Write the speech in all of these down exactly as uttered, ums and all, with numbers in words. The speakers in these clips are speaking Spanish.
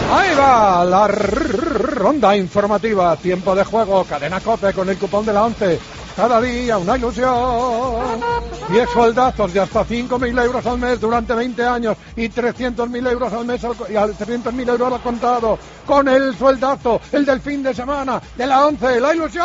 Ahí va la ronda informativa. Tiempo de juego. Cadena COPE con el cupón de la once. Cada día una ilusión. diez sueldazos de hasta cinco mil euros al mes durante veinte años y trescientos mil euros al mes al, y al trescientos mil euros al contado. Con el sueldazo, el del fin de semana de la once. ¡La ilusión!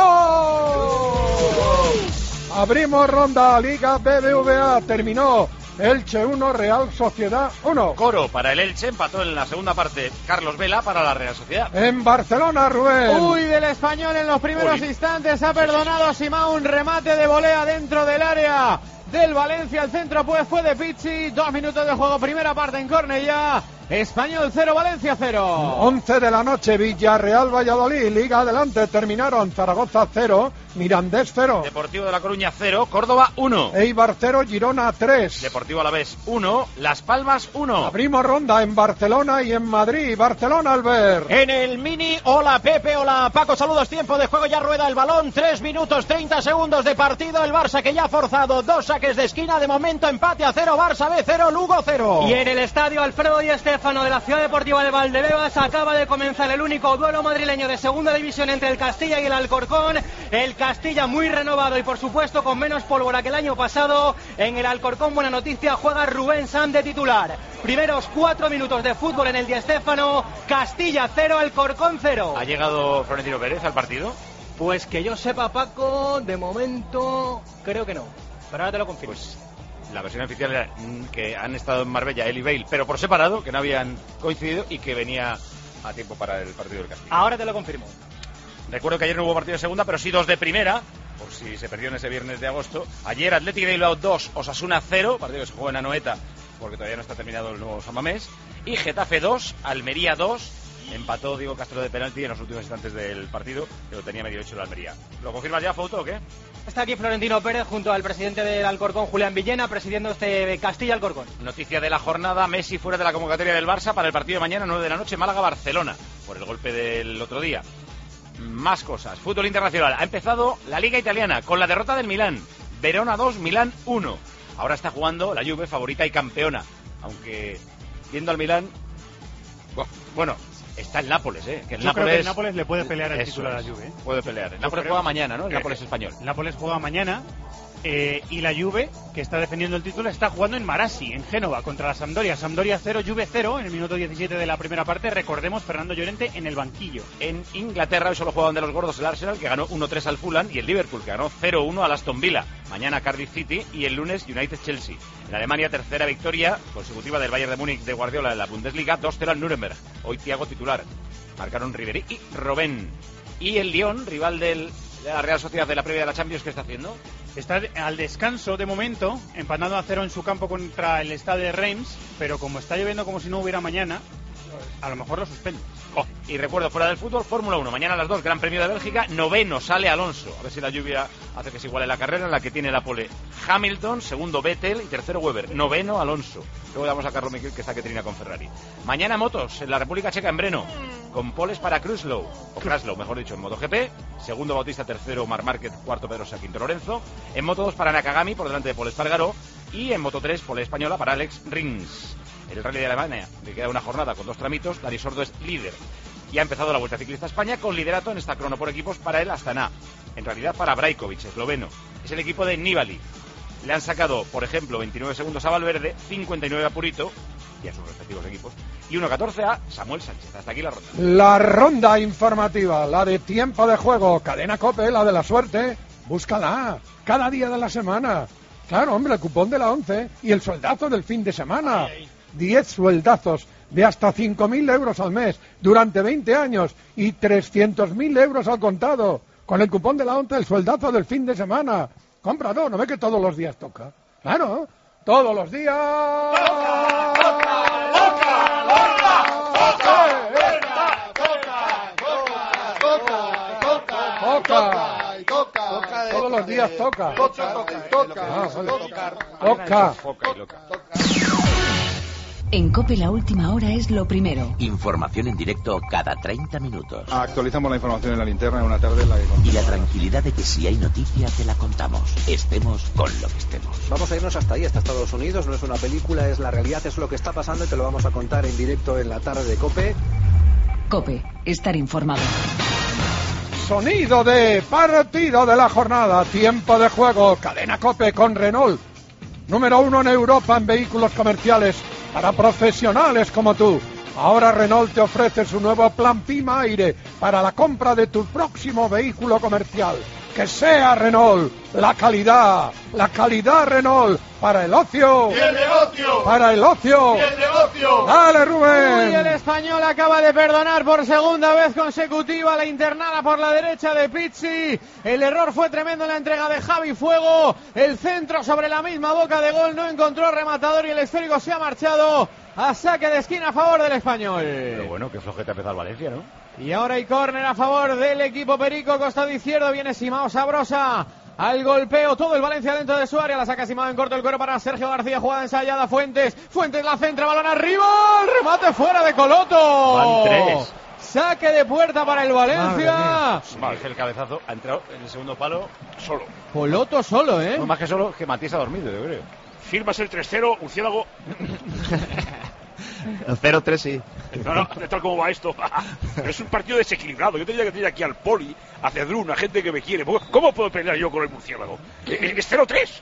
Abrimos ronda. Liga B B V A. Terminó. Elche uno, Real Sociedad uno. Coro para el Elche, empató en la segunda parte Carlos Vela para la Real Sociedad. En Barcelona, Rubén. Uy, del Español en los primeros Uy. instantes ha perdonado a Simao un remate de volea dentro del área del Valencia. El centro pues fue de Pizzi. Dos minutos de juego, primera parte en Cornellá. Español cero, Valencia cero. once de la noche, Villarreal Valladolid, Liga adelante, terminaron Zaragoza cero, Mirandés cero. Deportivo de La Coruña cero, Córdoba uno. Eibar cero, Girona tres. Deportivo Alavés uno, Las Palmas uno. Abrimos ronda en Barcelona y en Madrid. Barcelona, Albert. En el Mini, hola Pepe, hola Paco, saludos, tiempo de juego, ya rueda el balón, tres minutos treinta segundos de partido, el Barça que ya ha forzado dos saques de esquina, de momento empate a cero, Barça B cero, Lugo cero. Y en el estadio Alfredo Di Stéfano de la Ciudad Deportiva de Valdebebas acaba de comenzar el único duelo madrileño de segunda división entre el Castilla y el Alcorcón. El Castilla muy renovado y por supuesto con menos pólvora que el año pasado. En el Alcorcón, buena noticia, juega Rubén Sam de titular. Primeros cuatro minutos de fútbol en el Di Stéfano. Castilla cero, Alcorcón cero. ¿Ha llegado Florentino Pérez al partido? Pues que yo sepa, Paco, de momento creo que no, pero ahora te lo confirmo. Pues la versión oficial era que han estado en Marbella él y Bale, pero por separado, que no habían coincidido y que venía a tiempo para el partido del Castilla. Ahora te lo confirmo. Recuerdo que ayer no hubo partido de segunda, pero sí dos de primera, por si se perdió en ese viernes de agosto. Ayer Athletic de Bilbao dos, Osasuna cero, partido que se jugó en Anoeta, porque todavía no está terminado el nuevo San Mamés. Y Getafe dos, Almería dos. Empató Diego Castro de penalti en los últimos instantes del partido, que lo tenía medio hecho el Almería. ¿Lo confirmas ya, Fouto, o qué? Está aquí Florentino Pérez junto al presidente del Alcorcón, Julián Villena, presidiendo este Castilla-Alcorcón. Noticia de la jornada, Messi fuera de la convocatoria del Barça para el partido de mañana, nueve de la noche, Málaga-Barcelona, por el golpe del otro día. Más cosas, fútbol internacional. Ha empezado la Liga Italiana con la derrota del Milán. Verona dos, Milán uno. Ahora está jugando la Juve, favorita y campeona. Aunque, viendo al Milán, bueno, está el Nápoles, ¿eh? Que el Yo Nápoles, creo que el Nápoles le puede pelear el título a la Juve, ¿eh? Puede pelear. El Nápoles juega mañana, ¿no? El Nápoles español. El Nápoles juega mañana. Eh, y la Juve, que está defendiendo el título, está jugando en Marassi, en Génova, contra la Sampdoria. Sampdoria cero, Juve cero, en el minuto diecisiete de la primera parte. Recordemos, Fernando Llorente en el banquillo. En Inglaterra hoy solo jugaban de los gordos el Arsenal, que ganó uno tres al Fulham, y el Liverpool, que ganó cero uno al Aston Villa. Mañana Cardiff City y el lunes United-Chelsea. En Alemania, tercera victoria consecutiva del Bayern de Múnich de Guardiola en la Bundesliga, dos cero al Nuremberg. Hoy Thiago titular. Marcaron Ribéry y Robben. Y el Lyon, rival del, de la Real Sociedad de la previa de la Champions, ¿qué está haciendo? Está al descanso de momento, empatando a cero en su campo contra el Stade de Reims, pero como está lloviendo como si no hubiera mañana, a lo mejor lo suspende. Oh, y recuerdo, fuera del fútbol, Fórmula uno, mañana a las dos, Gran Premio de Bélgica, noveno sale Alonso. A ver si la lluvia hace que se iguale la carrera, en la que tiene la pole Hamilton, segundo Vettel y tercero Weber, noveno Alonso. Luego damos a Carlos Miquel, que está que trina con Ferrari. Mañana motos, en la República Checa, en Brno, con poles para Kruslow, o Kraslow, mejor dicho, en MotoGP, segundo Bautista, tercero Marc Márquez, cuarto Pedrosa, quinto Lorenzo, en Moto dos para Nakagami, por delante de Pol Espargaró, y en Moto tres, pole española para Alex Rins. El Rally de Alemania le queda una jornada con dos tramitos. Dani Sordo es líder y ha empezado la Vuelta Ciclista a España con liderato en esta crono por equipos para el Astana, en realidad para Brajkovic, esloveno. Es el equipo de Nibali. Le han sacado, por ejemplo, veintinueve segundos a Valverde, cincuenta y nueve a Purito y a sus respectivos equipos, y uno catorce a Samuel Sánchez. Hasta aquí la ronda. La ronda informativa, la de tiempo de juego, Cadena COPE, la de la suerte, búscala cada día de la semana. Claro, hombre, el cupón de la once y el sueldazo del fin de semana. diez sueldazos de hasta cinco mil euros al mes durante veinte años y trescientos mil euros al contado. Con el cupón de la once, el sueldazo del fin de semana. Cómpralo, ¿no ve que todos los días toca? Claro, todos los días. ¡Toca, toca, toca, toca, toca, toca, toca, todos los días toca. Toca, toca, toca, toca, toca. En COPE la última hora es lo primero. Información en directo cada treinta minutos. Actualizamos la información en la linterna en una tarde en la que... Y la tranquilidad de que si hay noticia te la contamos. Estemos con lo que estemos. Vamos a irnos hasta ahí, hasta Estados Unidos. No es una película, es la realidad, es lo que está pasando y te lo vamos a contar en directo en la tarde de COPE. COPE, estar informado. Sonido de partido de la jornada, tiempo de juego, cadena COPE con Renault. Número uno en Europa en vehículos comerciales para profesionales como tú. Ahora Renault te ofrece su nuevo plan Pima Aire para la compra de tu próximo vehículo comercial. Que sea Renault, la calidad, la calidad Renault para el ocio. ¡Y el negocio! Para el ocio. ¡Y el negocio! ¡Dale, Rubén! Uy, el español acaba de perdonar por segunda vez consecutiva la internada por la derecha de Pizzi. El error fue tremendo en la entrega de Javi Fuego. El centro sobre la misma boca de gol no encontró rematador y el esférico se ha marchado a saque de esquina a favor del español. Pero bueno, qué flojeta empezó el Valencia, ¿no? Y ahora hay córner a favor del equipo perico, costado izquierdo, viene Simao Sabrosa al golpeo, todo el Valencia dentro de su área, la saca Simao en corto el cuero para Sergio García, jugada ensayada, Fuentes, Fuentes la centra, balón arriba, el remate fuera de Coloto. Van tres. Saque de puerta para el Valencia. Vale, el cabezazo ha entrado en el segundo palo solo. Coloto solo, ¿eh? No más que solo, que Matías ha dormido, yo creo. Firmas el tres cero, Murciélago. El cero tres sí. No, no, tal como va esto. Es un partido desequilibrado. Yo tendría que tener aquí al Poli, a Cedrún, a gente que me quiere. ¿Cómo puedo pelear yo con el Murciélago? Es cero tres.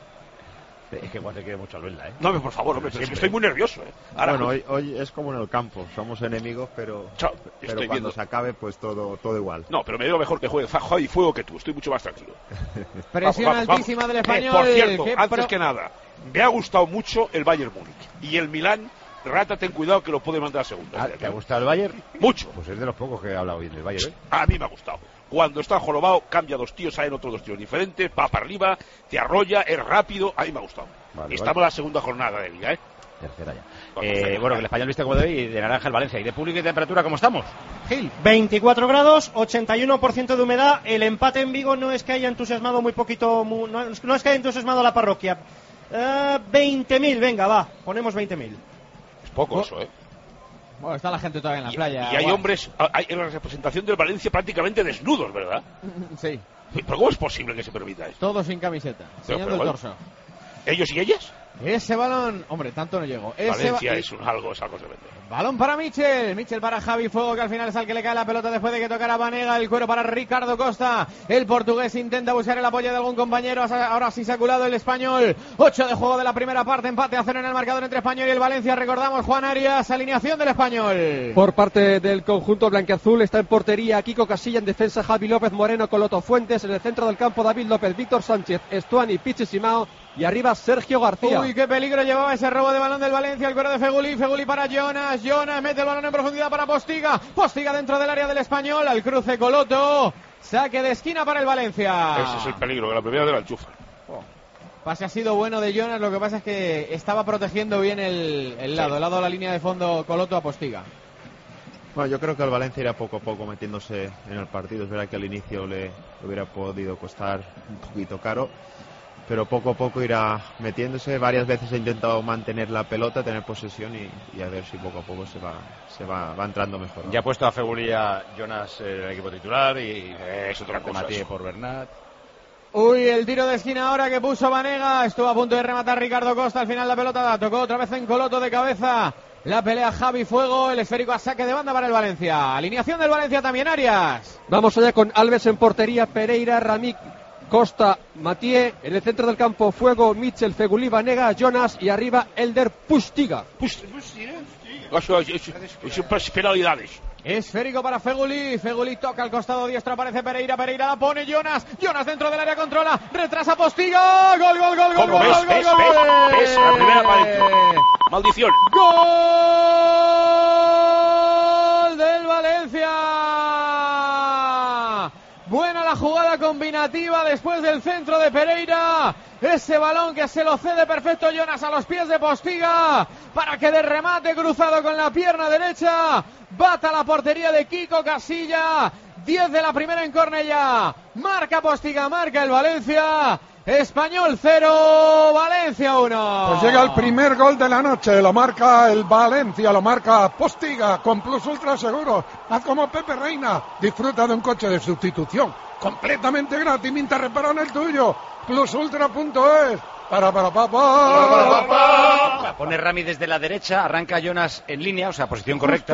Es que igual te quiere mucho Albelda, ¿eh? No, por favor, hombre, pero es que estoy muy nervioso, ¿eh? Ahora, bueno, hoy, hoy es como en el campo. Somos enemigos, pero, Chao, pero cuando viendo. se acabe, pues todo, todo igual. No, pero me veo mejor que juegue Javi Fuego que tú. Estoy mucho más tranquilo. Presión vamos, vamos, altísima vamos. del español. Eh, por cierto, ¿Qué antes pro... que nada, me ha gustado mucho el Bayern Múnich. Y el Milán, Rata, ten cuidado que lo puede mandar a segunda. Ah, ¿te ha gustado el Bayern? Mucho. Pues es de los pocos que he hablado hoy del Bayern, ¿eh? A mí me ha gustado. Cuando está jorobado, cambia dos tíos, salen otros dos tíos diferentes, va para arriba, te arrolla, es rápido. A mí me ha gustado. Vale, Estamos vale. en la segunda jornada de liga, ¿eh? Tercera ya. Bueno, Eh, tercera. bueno, que el español viste como de hoy y de naranja el Valencia. ¿Y de público y temperatura cómo estamos? Gil. veinticuatro grados, ochenta y uno por ciento de humedad. El empate en Vigo no es que haya entusiasmado muy poquito, muy, no, no es que haya entusiasmado a la parroquia. Uh, veinte mil, venga, va, ponemos veinte mil. Es poco eso, ¿eh? Bueno, está la gente todavía en la Y, playa. y hay Guau. hombres, hay en la representación del Valencia prácticamente desnudos, ¿verdad? Sí, ¿Pero cómo es posible que se permita esto? todos sin camiseta, enseñando pero el bueno. torso. ¿Ellos y ellas? Ese balón, hombre, tanto no llegó. Ese Valencia ba- es un algo, es algo tremendo. Balón para Michel, Michel para Javi Fuego, que al final es al que le cae la pelota después de que tocara Vanega, el cuero para Ricardo Costa, el portugués intenta buscar el apoyo de algún compañero, ahora sí se ha culado el español, ocho de juego de la primera parte, empate a cero en el marcador entre Español y el Valencia, recordamos Juan Arias, alineación del español. Por parte del conjunto blanquiazul está en portería Kiko Casilla, en defensa Javi López Moreno, Coloto Fuentes, en el centro del campo David López, Víctor Sánchez, Estuani, Pichi Simao y arriba Sergio García. Uy, qué peligro llevaba ese robo de balón del Valencia, el cuero de Feguli, Feguli para Jonas, Jonas mete el balón en profundidad para Postiga, Postiga dentro del área del español, al cruce Coloto, saque de esquina para el Valencia. Ese es el peligro, que la primera de la enchufa. Pase ha sido bueno de Jonas, lo que pasa es que estaba protegiendo bien el, el lado, Sí. el lado de la línea de fondo Coloto a Postiga. Bueno, yo creo que el Valencia irá poco a poco metiéndose en el partido. Es verdad que al inicio le hubiera podido costar un poquito caro, pero poco a poco irá metiéndose. Varias veces ha intentado mantener la pelota, tener posesión y, y a ver si poco a poco se va se va, va entrando mejor, ¿no? Ya ha puesto a Fegulía Jonas en el equipo titular y Eh, es otra cosa Matías eso. por Bernat. Uy, el tiro de esquina ahora que puso Vanega, estuvo a punto de rematar Ricardo Costa, al final la pelota la tocó otra vez en Coloto de cabeza. La pelea Javi Fuego, el esférico a saque de banda para el Valencia. Alineación del Valencia también, Arias. Vamos allá con Alves en portería, Pereira, Ramik, Costa, Mathieu, en el centro del campo Fuego, Michel, Fegulí, Vanega, Jonas y arriba Elder Pustiga. Eso es, es, es, es penalidades. Esférico para Feguli, Feguli toca al costado diestro, aparece Pereira, Pereira la pone Jonas, Jonas dentro del área controla, retrasa Postiga, gol, gol, gol, gol, ¿Cómo gol, ves? gol, ¿Ves? gol, ¿Ves? gol. ¿Ves? La primera para adentro. Maldición. Gol del Valencia. Buena la jugada combinativa después del centro de Pereira. Ese balón que se lo cede perfecto Jonas a los pies de Postiga para que de remate cruzado con la pierna derecha bata la portería de Kiko Casilla. diez de la primera en Cornellá. Marca Postiga, marca el Valencia. Español cero, Valencia uno. Pues llega el primer gol de la noche, lo marca el Valencia, lo marca Postiga con Plus Ultra Seguro. Haz como Pepe Reina, disfruta de un coche de sustitución completamente gratis mientras reparan el tuyo. plus ultra punto es. Para para pa, pa. Pone Rami desde la derecha, arranca Jonas en línea, o sea, posición correcta.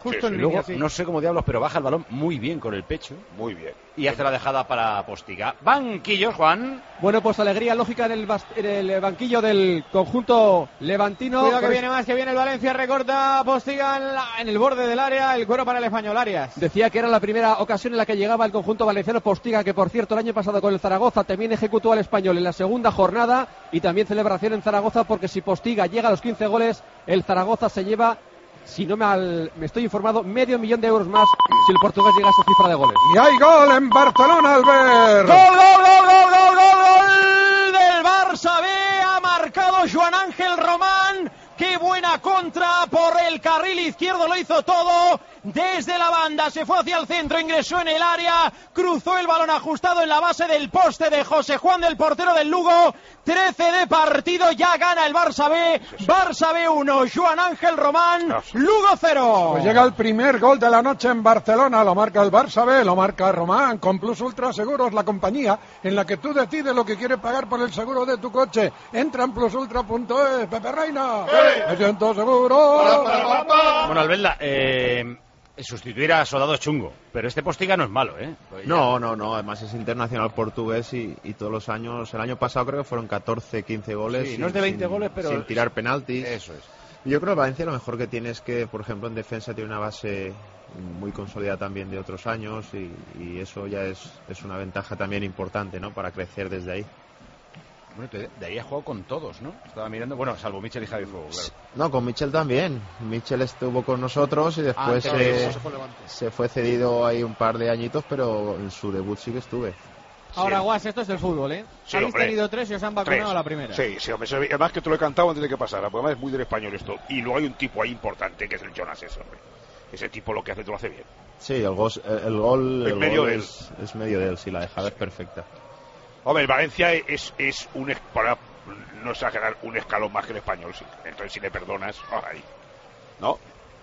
justo sí, en sí. línea, Luego, sí. no sé cómo diablos, pero baja el balón muy bien con el pecho. Muy bien. Y hace la dejada para Postiga. Banquillos, Juan. Bueno, pues alegría lógica en el, bast- en el banquillo del conjunto levantino. Cuidado que Con viene más, que viene el Valencia, recorta Postiga en, la- en el borde del área, el cuero para el español, Arias. Decía que era la primera ocasión en la que llegaba el conjunto valenciano. Postiga, que por cierto el año pasado con el Zaragoza también ejecutó al español en la segunda jornada, y también celebración en Zaragoza, porque si Postiga llega a los quince goles, el Zaragoza se lleva, si no me, al, me estoy informado, medio millón de euros más si el portugués llega a esa cifra de goles. Y hay gol en Barcelona, Albert. ¡Gol, gol, gol, gol, gol, gol, gol del Barça B! Ha marcado Joan Ángel Román. ¡Qué buena contra por el carril izquierdo! Lo hizo todo desde la banda. Se fue hacia el centro, ingresó en el área, cruzó el balón ajustado en la base del poste de José Juan, del portero del Lugo. trece de partido, ya gana el Barça B. Barça B uno, Joan Ángel Román, Lugo cero. Pues llega el primer gol de la noche en Barcelona. Lo marca el Barça B, lo marca Román. Con Plus Ultra Seguros, la compañía en la que tú decides lo que quieres pagar por el seguro de tu coche. Entra en plus ultra punto es. Pepe Reina. Me siento seguro. Bueno, Albelda, eh, sustituir a Soldado es chungo, pero este Postiga no es malo, ¿eh? Pues No, no, no, además es internacional portugués y, y todos los años, el año pasado creo que fueron catorce, quince goles. Sí, sin- no es de veinte sin- goles, pero sin tirar penaltis. Eso es. Yo creo que Valencia lo mejor que tiene es que, por ejemplo, en defensa tiene una base muy consolidada también de otros años y, y eso ya es, es una ventaja también importante, ¿no? Para crecer desde ahí. Bueno, te- de ahí ha jugado con todos, ¿no? Estaba mirando, bueno, salvo Michel y Javi Fuego, claro. No, con Michel también. Michel estuvo con nosotros y después Ah, se, entonces, se, se fue cedido ahí un par de añitos, pero en su debut sí que estuve. Ahora, Guas, esto es el fútbol, ¿eh? Sí, Habéis hombre. tenido tres y os han vacunado Tres. a la primera. Sí, sí, hombre, eso- además que te lo he cantado antes de que pasara, porque además es muy del español esto. Y luego hay un tipo ahí importante que es el Jonas, ese hombre. Ese tipo lo que hace, te lo hace bien. Sí, el gol, el gol, Es el medio gol de él. es, es medio de él, sí, la dejada es perfecta. Hombre, el Valencia es, es un, es- para no exagerar, un escalón más que el español, sí. Entonces, si le perdonas, ay, ¿no?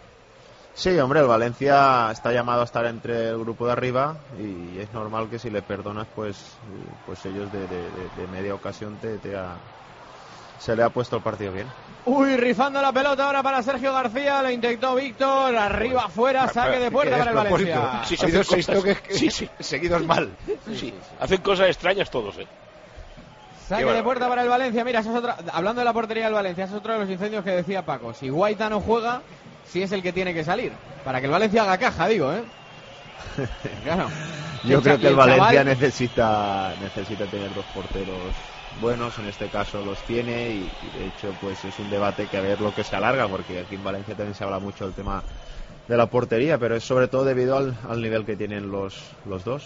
Sí, hombre, el Valencia está llamado a estar entre el grupo de arriba y es normal que si le perdonas, pues, pues ellos de, de, de- de media ocasión te, te ha- se le ha puesto el partido bien. Uy, rifando la pelota ahora para Sergio García, lo intentó Víctor, arriba, afuera, saque de puerta para el Valencia. Sí, se Ha habido hacen seis cosas- toques sí, sí. seguidos mal. Sí, hacen cosas extrañas todos, ¿eh? Saque Qué de puerta para el Valencia. Mira, eso es otra, hablando de la portería del Valencia, ese es otro de los incendios que decía Paco. Si Guaita no juega, sí es el que tiene que salir. Para que el Valencia haga caja, digo, ¿eh? Claro. Yo El creo cha- que el y Valencia chaval- necesita necesita tener dos porteros buenos, en este caso los tiene y, y de hecho pues es un debate que a ver lo que se alarga, porque aquí en Valencia también se habla mucho del tema de la portería, pero es sobre todo debido al, al nivel que tienen los, los dos.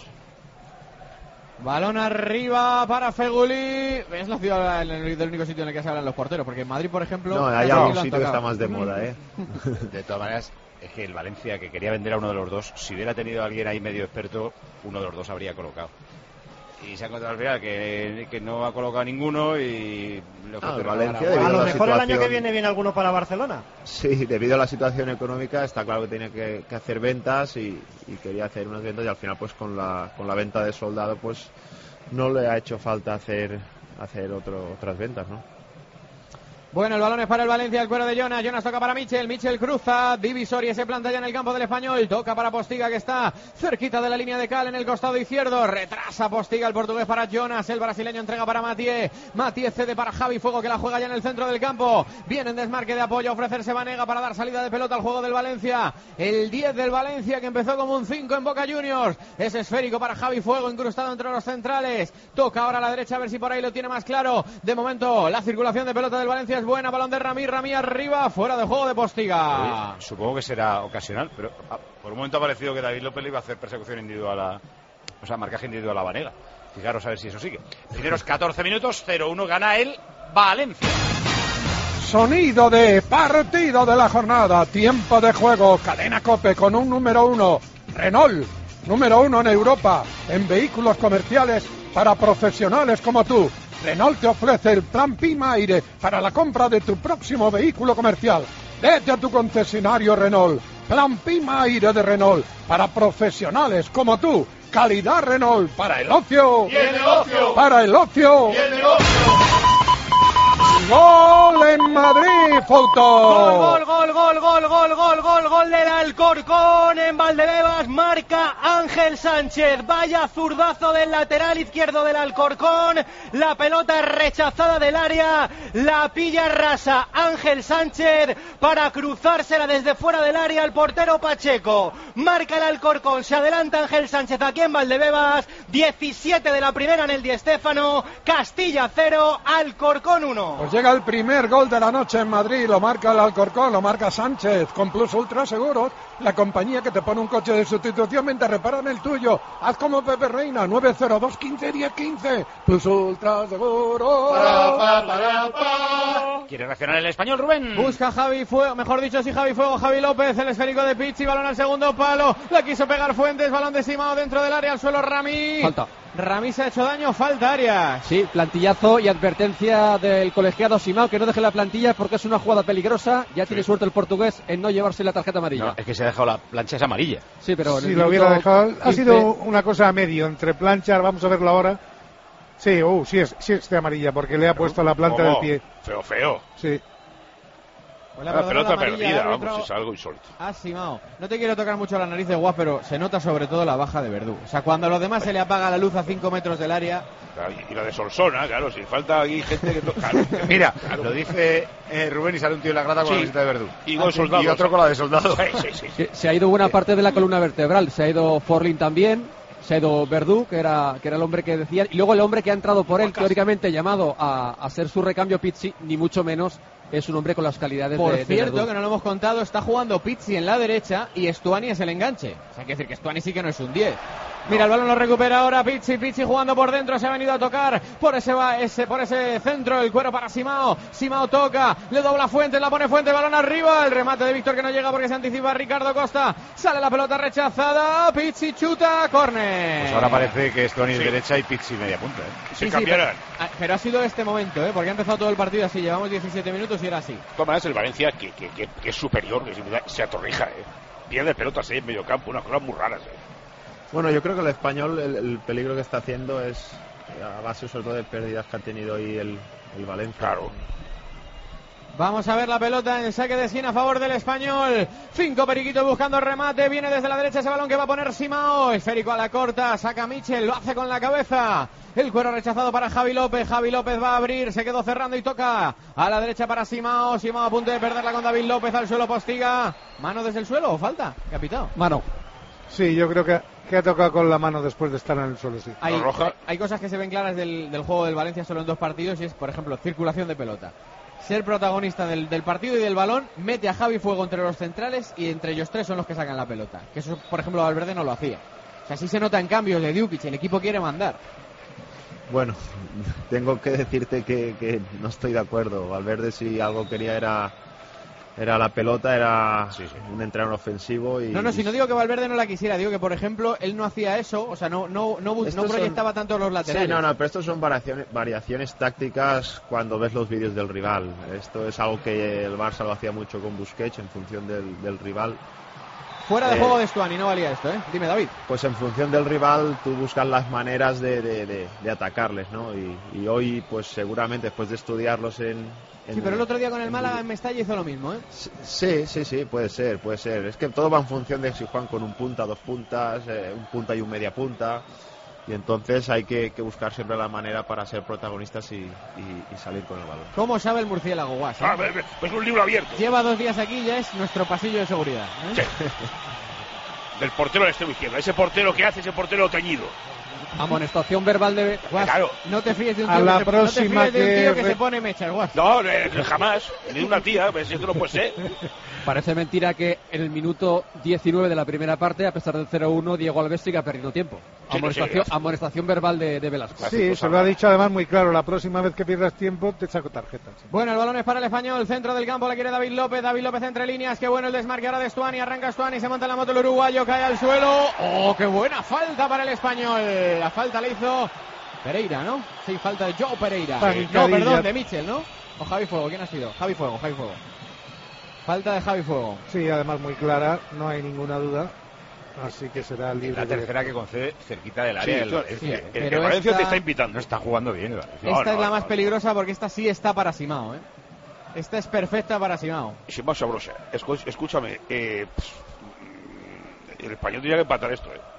Balón arriba para Feguli. Es la ciudad el, el, el único sitio en el que se hablan los porteros, porque en Madrid, por ejemplo... No, hay casi algún lo han sitio que tocado. está más de moda, ¿eh? De todas maneras, es que el Valencia, que quería vender a uno de los dos, si hubiera tenido a alguien ahí medio experto, uno de los dos habría colocado. Y se ha encontrado al final que, que no ha colocado a ninguno y... le Ah, ofrece el una Valencia, buena- debido A lo la mejor el año que situación- viene viene alguno para Barcelona. Sí, debido a la situación económica está claro que tiene que, que hacer ventas y, y quería hacer unas ventas y al final pues con la, con la venta de Soldado pues no le ha hecho falta hacer hacer otro, otras ventas, ¿no? Bueno, el balón es para el Valencia, el cuero de Jonas. Jonas toca para Michel, Michel cruza, divisoria, se planta ya en el campo del Español. Toca para Postiga, que está cerquita de la línea de cal en el costado izquierdo. Retrasa Postiga, el portugués para Jonas. El brasileño entrega para Matié. Matié cede para Javi Fuego, que la juega ya en el centro del campo. Viene en desmarque de apoyo a ofrecerse Vanega para dar salida de pelota al juego del Valencia. El diez del Valencia, que empezó como un cinco en Boca Juniors. Es esférico para Javi Fuego, incrustado entre los centrales. Toca ahora a la derecha, a ver si por ahí lo tiene más claro. De momento, la circulación de pelota del Valencia es buena. Balón de Ramí, Ramí arriba, fuera de juego de Postiga. Oye, supongo que será ocasional, pero ah, por un momento ha parecido que David López le iba a hacer persecución individual a... O sea, marcaje individual a Vanega. Fijaros a ver si eso sigue. Primeros catorce minutos, cero uno gana el Valencia. Sonido de partido de la jornada, tiempo de juego, Cadena COPE con un número uno, Renault, número uno en Europa, en vehículos comerciales para profesionales como tú. Renault te ofrece el plan Pima Aire para la compra de tu próximo vehículo comercial. Vete a tu concesionario Renault. Plan Pima Aire de Renault para profesionales como tú. Calidad Renault para el ocio. Y el negocio. Para el ocio. Y el negocio. Gol en Madrid, Fouto. Gol, gol, gol, gol, gol, gol, gol, gol del Alcorcón en Valdebebas. Marca Ángel Sánchez. Vaya zurdazo del lateral izquierdo del Alcorcón. La pelota rechazada del área. La pilla rasa Ángel Sánchez para cruzársela desde fuera del área al portero Pacheco. Marca el Alcorcón. Se adelanta Ángel Sánchez aquí en Valdebebas. diecisiete de la primera en el Di Stéfano. Castilla cero, Alcorcón uno. Pues llega el primer gol de la noche en Madrid, lo marca el Alcorcón, lo marca Sánchez, con Plus Ultra Seguros, la compañía que te pone un coche de sustitución mientras reparan el tuyo. Haz como Pepe Reina, nueve cero dos, quince, diez, quince, Plus Ultra Seguros. Para, para, para, para. ¿Quiere reaccionar el español, Rubén? Busca Javi Fuego, mejor dicho, sí, Javi Fuego, Javi López, el esférico de Pichi, balón al segundo palo, la quiso pegar Fuentes, balón de Simao dentro del área, al suelo Rami. Falta. Rami se ha hecho daño, falta Arias. Sí, plantillazo y advertencia del colegiado Simao que no deje la plantilla porque es una jugada peligrosa. Ya tiene sí. suerte el portugués en no llevarse la tarjeta amarilla. No, es que se ha dejado la plancha esa amarilla. Sí, pero si lo hubiera dejado, ha sido una cosa a medio entre planchas, vamos a verlo ahora. Sí, uh, sí es, sí es de amarilla porque le ha puesto la planta ¿Cómo? del pie. Feo, feo. Sí. Pues la, la pelota perdida, vamos, es algo insólito. Ah, Simao. No te quiero tocar mucho la nariz de Guas, pero se nota sobre todo la baja de Verdú. O sea, cuando a los demás se le apaga la luz a cinco metros del área. Y la de Solsona, claro, si falta aquí gente que toca. Mira, claro. Lo dice eh, Rubén y sale un tío en la grada con sí. la camiseta de Verdú. Y, ah, sí. y otro con la de Soldado. Sí, sí, sí, sí. Se ha ido buena parte de la columna vertebral. Se ha ido Forlín también. Se ha ido Verdú, que era, que era el hombre que decía. Y luego el hombre que ha entrado por él, teóricamente llamado a, a ser su recambio Pizzi, ni mucho menos. Es un hombre con las calidades Por de Por cierto, de que no lo hemos contado, está jugando Pizzi en la derecha y Stuani es el enganche. O sea, hay que decir que Stuani sí que no es un diez. Mira, el balón lo recupera ahora Pizzi, Pizzi jugando por dentro, se ha venido a tocar por ese va, ese por ese centro, el cuero para Simao. Simao toca, le dobla Fuentes, la pone Fuentes, balón arriba, el remate de Víctor que no llega porque se anticipa Ricardo Costa. Sale la pelota rechazada, Pizzi chuta, córner. Pues ahora parece que Stuani es sí. derecha y Pizzi media punta, ¿eh? Se sí, cambiarán. Sí, pero, pero ha sido este momento, ¿eh? Porque ha empezado todo el partido así, llevamos diecisiete minutos y era así. De todas maneras, el Valencia, que, que, que, que es superior, que se atorrija, ¿eh? Pierde pelotas ahí en medio campo, unas cosas muy raras, ¿eh? Bueno, yo creo que el español, el, el peligro que está haciendo es a base sobre todo de pérdidas que ha tenido hoy el, el Valencia. Claro. Vamos a ver la pelota en saque de esquina a favor del español. Cinco Periquito buscando el remate. Viene desde la derecha ese balón que va a poner Simao. Esférico a la corta. Saca Michel. Lo hace con la cabeza. El cuero rechazado para Javi López. Javi López va a abrir. Se quedó cerrando y toca a la derecha para Simao. Simao a punto de perderla con David López. Al suelo Postiga. ¿Mano desde el suelo o falta? Capitán. Mano. Sí, yo creo que, que ha tocado con la mano después de estar en el suelo, sí. Hay, hay cosas que se ven claras del, del juego del Valencia solo en dos partidos y es, por ejemplo, circulación de pelota. Ser protagonista del, del partido y del balón, mete a Javi Fuego entre los centrales y entre ellos tres son los que sacan la pelota. Que eso, por ejemplo, Valverde no lo hacía. O sea, así se nota en cambios de Djukic, el equipo quiere mandar. Bueno, tengo que decirte que, que no estoy de acuerdo. Valverde si algo quería era... Era la pelota, era sí, sí. un entrenador ofensivo y... No, no, si no digo que Valverde no la quisiera, digo que, por ejemplo, él no hacía eso, o sea, no no no, no proyectaba son... tanto los laterales. Sí, no, no, pero estos son variaciones, variaciones tácticas cuando ves los vídeos del rival. Esto es algo que el Barça lo hacía mucho con Busquets en función del, del rival. Fuera de eh, juego de Stuani, no valía esto, ¿eh? Dime, David. Pues en función del rival tú buscas las maneras de, de, de, de atacarles, ¿no? Y, y hoy, pues seguramente, después de estudiarlos en... Sí, pero el otro día con el Málaga en Mestalla hizo lo mismo, ¿eh? Sí, sí, sí, puede ser, puede ser. Es que todo va en función de si juegan con un punta, dos puntas, eh, un punta y un media punta. Y entonces hay que, que buscar siempre la manera para ser protagonistas y, y, y salir con el balón. ¿Cómo sabe el murciélago, Guas? ¿eh? Ah, pues un libro abierto. Lleva dos días aquí, ya es nuestro pasillo de seguridad, ¿eh? Sí. Del portero al extremo izquierdo. Ese portero que hace ese portero teñido. Amonestación verbal de Guas. Claro. No te fíes de un tío, a la que, próxima no te fíes de un tío que... que se pone mechas, Guas. No, eh, jamás. Ni de una tía, pues eso no puede ser. Parece mentira que en el minuto diecinueve de la primera parte, a pesar del cero uno, Diego Alves siga perdiendo tiempo. Sí, amonestación, sí, amonestación verbal de, de Velasco. Sí, se lo ha dicho además muy claro. La próxima vez que pierdas tiempo, te saco tarjeta. Sí. Bueno, el balón es para el español. Centro del campo, la quiere David López. David López entre líneas. Qué bueno el desmarque ahora de Stuani. Arranca Stuani, se monta en la moto el uruguayo. Cae al suelo. ¡Oh, qué buena falta para el español! La falta le hizo Pereira, ¿no? Sí, falta de Joe Pereira. Sí. No, perdón, de Michel, ¿no? O Javi Fuego. ¿Quién ha sido? Javi Fuego, Javi Fuego. Falta de Javi Fuego. Sí, además muy clara, no hay ninguna duda. Así que será libre. La tercera que concede cerquita del área. Sí, del sí, Valencia. sí. El, Pero el Valencia esta- te está invitando. No está jugando bien. el Valencia. Esta no, es la no, más no. peligrosa porque esta sí está para Simao, ¿eh? Esta es perfecta para Simao. Es más sabrosa. Escu- Escúchame, eh, pff, el español tenía que empatar esto, ¿eh?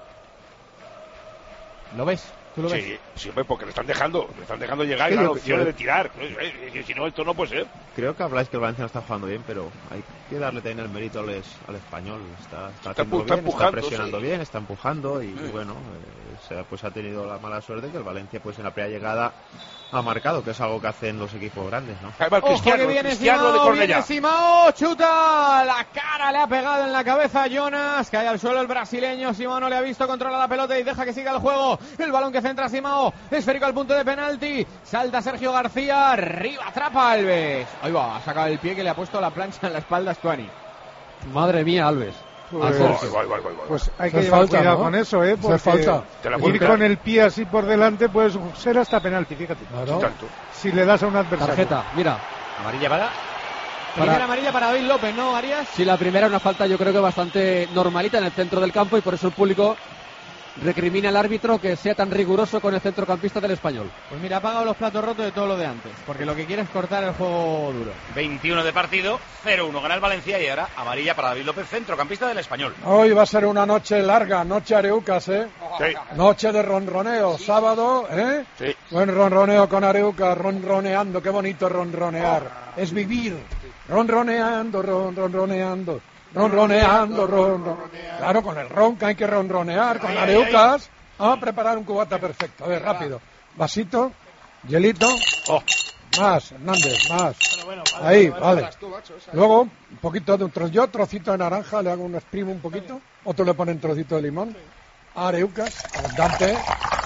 ¿Lo ves? ¿Tú lo ves? Sí, sí, hombre, porque le están dejando, le están dejando llegar y Sí, dar lo que- opciones yo- de tirar. Eh, eh, Si no, esto no puede ser. Creo que habláis que el Valencia no está jugando bien, pero hay que darle también el mérito al, es- al español. Está, está, haciendo empu- está bien, está empujando, presionando sí. bien, está empujando y, Sí. y bueno, eh, se ha- pues ha tenido la mala suerte que el Valencia pues en la primera llegada ha marcado, que es algo que hacen los equipos grandes, ¿no? Ahí va el Ojo Cristiano, que el viene Cristiano de Simao, Cornellá. viene Simao, chuta, la cara le ha pegado en la cabeza a Jonas, cae al suelo el brasileño, Simao no le ha visto, controla la pelota y deja que siga el juego, el balón que centra Simao, esférico al punto de penalti, salta Sergio García, arriba atrapa Alves, ahí va, ha sacado el pie que le ha puesto la plancha en la espalda a Stuani. Madre mía, Alves. Pues, A Sergio. Guay, guay, guay, guay. pues hay Eso que es llevar falta, cuidado ¿no? con eso, ¿eh? Eso Porque es falta. Te la puedo ir quitar. con el pie así por delante puede ser hasta penalti, fíjate. Claro. Sí, tanto. Si le das a un adversario. Tarjeta, mira. Amarilla para. Primera Para- amarilla para David López, ¿no, Arias? Sí, la primera una falta yo creo que bastante normalita en el centro del campo y por eso el público recrimina al árbitro que sea tan riguroso con el centrocampista del Español. Pues mira, ha pagado los platos rotos de todo lo de antes, porque lo que quiere es cortar el juego duro. veintiuno de partido, cero uno gana el Valencia y ahora amarilla para David López, centrocampista del Español. Hoy va a ser una noche larga, noche Areucas, ¿eh? Sí. Noche de ronroneo, sábado, ¿eh? Sí. Buen ronroneo con Areucas, ronroneando, qué bonito ronronear. Es vivir, ronroneando, ron, ronroneando, ronroneando, ron, ron. Claro, con el ron que hay que ronronear, con Areucas. Vamos a preparar un cubata perfecto, a ver, rápido. Vasito, hielito. Oh. Más, Hernández, más. Ahí, vale. Luego, un poquito de un trocito, yo trocito de naranja, le hago un exprimo un poquito. Otro le pone un trocito de limón. Areucas, abundante.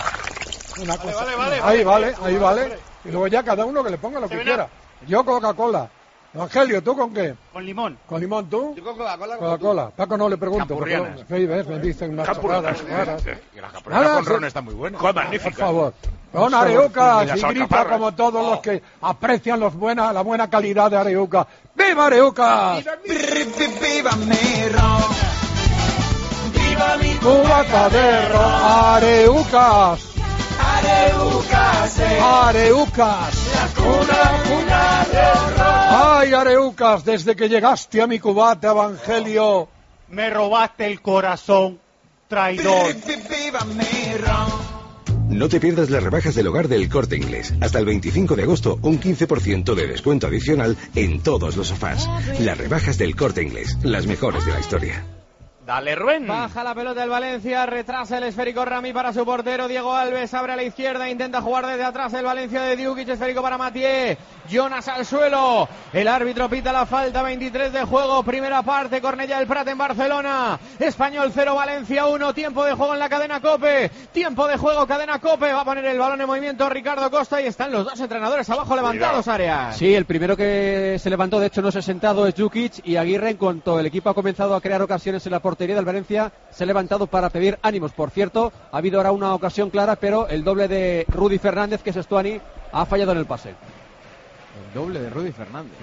Una cosa. vale, vale, ahí vale, vale, ahí vale. Y luego ya cada uno que le ponga lo que quiera. Yo Coca-Cola. Evangelio, ¿tú con qué? Con limón. ¿Con limón tú? Yo con Coca-Cola. Coca-Cola. Paco no le pregunto. porque Campurrianas. no- ¿ves? Me dicen unas Campurrianas. chorradas raras. Y la campurriana Nada, con sí. ron está muy buena. Cuál Por magnífica. favor. Con Y Areucas las y grita alcaparras. como todos los que aprecian los buena, la buena calidad de Areucas. ¡Viva Areucas! Viva mi ron. Viva mi ¡Cubata de ron! ¡Areucas! Areucas. ¡Areucas! La cuna, cuna de ron. ¡Ay, Areucas! Desde que llegaste a mi cubata, Evangelio. Me robaste el corazón, traidor. Viva mi ron. No te pierdas las rebajas del hogar del Corte Inglés. Hasta el veinticinco de agosto, un quince por ciento de descuento adicional en todos los sofás. Las rebajas del Corte Inglés, las mejores de la historia. Dale, Rubén. Baja la pelota del Valencia, retrasa el esférico Rami para su portero, Diego Alves abre a la izquierda, intenta jugar desde atrás el Valencia de Diukic, esférico para Mathieu, Jonas al suelo, el árbitro pita la falta, veintitrés de juego, primera parte, Cornellà del Prat en Barcelona, Español cero, Valencia uno, tiempo de juego en la cadena COPE, tiempo de juego, cadena COPE, va a poner el balón en movimiento Ricardo Costa y están los dos entrenadores abajo levantados, Arias. Sí, el primero que se levantó, de hecho no se ha sentado, es Jukic, y Aguirre, en cuanto el equipo ha comenzado a crear ocasiones en la portería del Valencia, se ha levantado para pedir ánimos. Por cierto, ha habido ahora una ocasión clara, pero el doble de Rudy Fernández, que es Stuani, ha fallado en el pase. El doble de Rudy Fernández.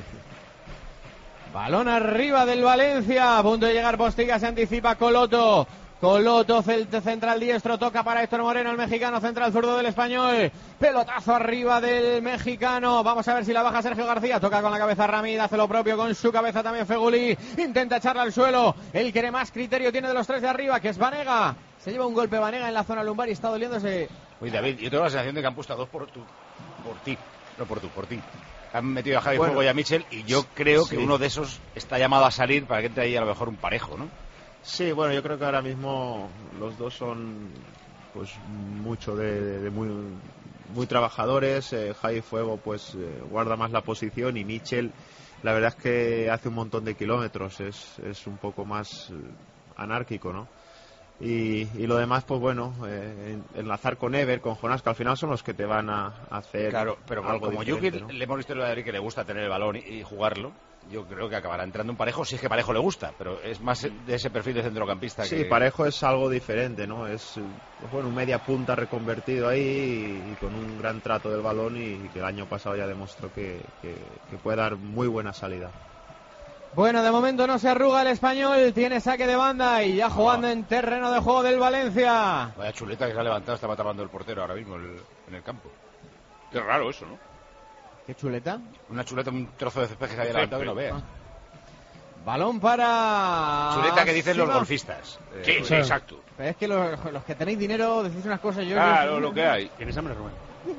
Balón arriba del Valencia, a punto de llegar Postiga, se anticipa Coloto. Coloto, central diestro, toca para Héctor Moreno, el mexicano, central zurdo del Español. Pelotazo arriba del mexicano. Vamos a ver si la baja Sergio García. Toca con la cabeza Ramírez, hace lo propio con su cabeza también Feguli. Intenta echarla al suelo. El que más criterio tiene de los tres de arriba, que es Vanega. Se lleva un golpe Vanega en la zona lumbar y está doliéndose. Oye, David, yo tengo la sensación de que han puesto a dos por, tu, por ti. No por tú, por ti. Han metido a Javi Bueno, Fuego y a Michel y yo creo sí. que uno de esos está llamado a salir para que entre ahí a lo mejor un parejo, ¿no? Sí, bueno, yo creo que ahora mismo los dos son pues mucho de, de- de muy muy trabajadores. eh, Javi Fuego pues eh, guarda más la posición y Michel la verdad es que hace un montón de kilómetros, es, es un poco más eh, anárquico, ¿no? Y, y lo demás, pues bueno, eh, en- enlazar con Ever, con Jonás, que al final son los que te van a hacer Claro, pero algo como diferente, Jukic ¿no? le hemos visto en el Madrid que le gusta tener el balón y, y jugarlo, yo creo que acabará entrando un Parejo, si es que Parejo le gusta, pero es más de ese perfil de centrocampista. Sí, que... Parejo es algo diferente, ¿no? Es eh, bueno, un media punta reconvertido ahí y, y con un gran trato del balón y, y que el año pasado ya demostró que, que, que puede dar muy buena salida. Bueno, de momento no se arruga el Español, tiene saque de banda y ya jugando en terreno de juego del Valencia. Vaya chuleta que se ha levantado, estaba tapando el portero ahora mismo el, en el campo. Qué raro eso, ¿no? ¿Qué chuleta? Una chuleta, un trozo de césped que se había levantado que no veas. Balón para... Chuleta que dicen sí, los no. golfistas. Sí, Eh, sí, exacto. Pero es que los, los que tenéis dinero decís unas cosas yo... Claro, yo- lo que hay. ¿Tienes hambre, Rubén?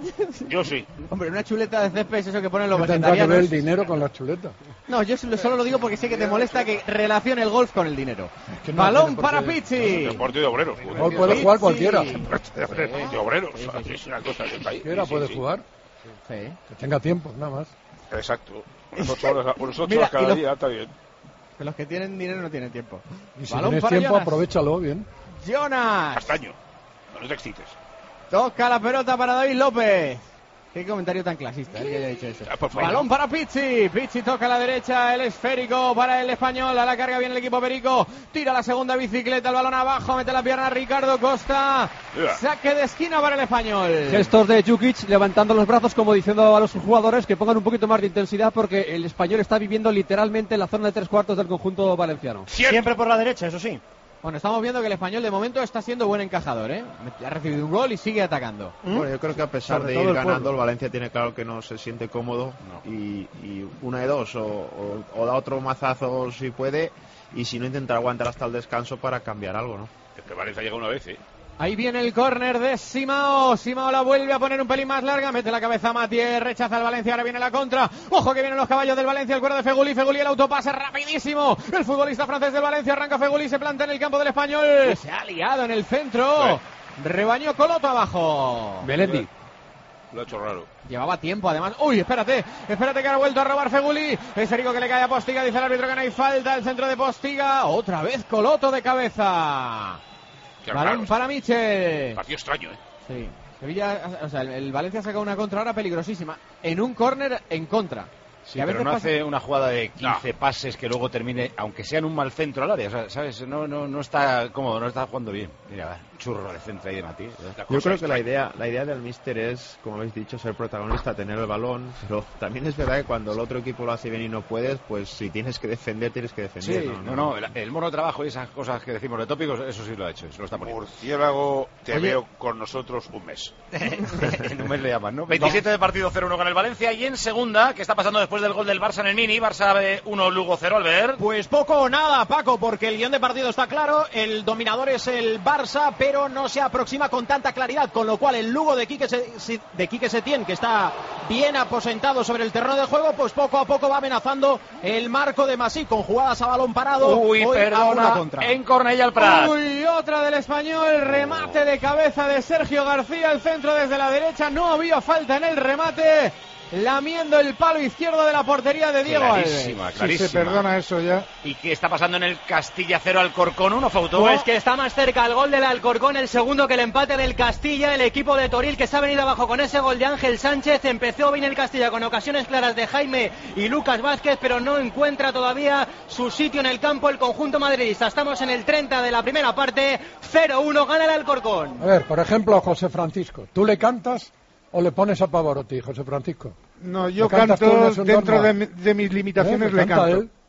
Yo sí. Hombre, una chuleta de césped es eso que ponen los ¿Qué tendrá que ver el vegetarianos. dinero con la chuleta? No, yo solo solo lo digo porque sé que te molesta que relacione el golf con el dinero. que no Balón tiene por para qué- Pizzi. Deporte de obreros. Gol puede jugar cualquiera. De obreros. De obreros. Es una cosa del país. Cualquiera Sí, puede sí. jugar. Sí. Que tenga tiempo, nada más. Exacto. Unos ocho horas, unos ocho Mira, horas cada y los- día, está bien. Que los que tienen dinero no tienen tiempo. Y si Balón tienes para tiempo, Jonas. aprovechalo bien. Jonas. Castaño. No te excites. Toca la pelota para David López. Qué comentario tan clasista, ¿eh? Que haya dicho eso. Ah, por favor. Balón para Pizzi. Pizzi toca a la derecha, el esférico para el Español. A la carga viene el equipo Perico. Tira la segunda bicicleta, el balón abajo, mete la pierna Ricardo Costa. Mira. Saque de esquina para el Español. Gestos de Jukic levantando los brazos como diciendo a los jugadores que pongan un poquito más de intensidad porque el Español está viviendo literalmente en la zona de tres cuartos del conjunto valenciano. Siempre por la derecha, eso sí. Bueno, estamos viendo que el Español de momento está siendo buen encajador, ¿eh? Ha recibido un gol y sigue atacando. Bueno, yo creo que a pesar Sobre de todo ir el ganando, pueblo. el Valencia tiene claro que no se siente cómodo y, y una de dos, o, o- o da otro mazazo si puede, y si no, intentar aguantar hasta el descanso para cambiar algo, ¿no? Es que Valencia llega una vez, ¿eh? Ahí viene el córner de Simao. Simao la vuelve a poner un pelín más larga. Mete la cabeza a Matié. Rechaza el Valencia. Ahora viene la contra. Ojo que vienen los caballos del Valencia. El cuero de Feguli. Feguli el autopase rapidísimo. El futbolista francés del Valencia arranca Feguli. Se planta en el campo del Español. Se ha liado en el centro. Rebañó Coloto abajo. Melendi. Lo ha hecho raro. Llevaba tiempo, además. Uy, espérate, espérate que ha vuelto a robar Feguli. Es Erico que le cae a Postiga. Dice el árbitro que no hay falta. El centro de Postiga. Otra vez Coloto de cabeza. Qué Balón raro. para Michel. Partido extraño, ¿eh? Sí. Sevilla, o sea, el, el Valencia saca una contra ahora peligrosísima. En un córner en contra. Sí, Y a pero veces no pasa- hace una jugada de quince pases que luego termine, aunque sea en un mal centro al área, o sea, ¿sabes? No, no, no está cómodo, no está jugando bien. Mira, churro de centro ahí de Mati. Yo creo que la idea, la idea del míster es, como habéis dicho, ser protagonista, tener el balón, pero también es verdad que cuando el otro equipo lo hace bien y no puedes, pues si tienes que defender, tienes que defender. Sí, no, no, el, el mono trabajo y esas cosas que decimos de tópicos, eso sí lo ha hecho, eso lo está poniendo. Murciélago, te Oye. veo con nosotros un mes. En un mes le llaman, ¿no? veintisiete de partido, cero uno con el Valencia. Y en segunda, ¿qué está pasando después del gol del Barça en el Mini? Barça uno, Lugo cero, Albert. Pues poco o nada, Paco, porque el guión de partido está claro, el dominador es el Barça, pero no se aproxima con tanta claridad, con lo cual el Lugo de Quique, Se- Se- de Quique Setién, que está bien aposentado sobre el terreno de juego, pues poco a poco va amenazando el marco de Masip con jugadas a balón parado. Uy, Hoy perdona, alguna contra. en Cornellà al Prat. Uy, otra del Español, remate de cabeza de Sergio García, el centro desde la derecha, no había falta en el remate, lamiendo el palo izquierdo de la portería de Diego Clarísima, Alves. clarísima. Si se perdona eso ya. ¿Y qué está pasando en el Castilla cero Alcorcón? ¿Uno, Fauto? Pues que está más cerca el gol del Alcorcón, el segundo que el empate del Castilla, el equipo de Toril que se ha venido abajo con ese gol de Ángel Sánchez. Empezó bien el Castilla con ocasiones claras de Jaime y Lucas Vázquez, pero no encuentra todavía su sitio en el campo el conjunto madridista. Estamos en el treinta de la primera parte, cero uno gana el Alcorcón. A ver, por ejemplo, a José Francisco. ¿Tú le cantas o le pones a Pavarotti, José Francisco? No, yo ¿Le cantas tú canto una Sundorma? dentro de, mi- de mis limitaciones, ¿Eh? ¿Qué le canta canto. él?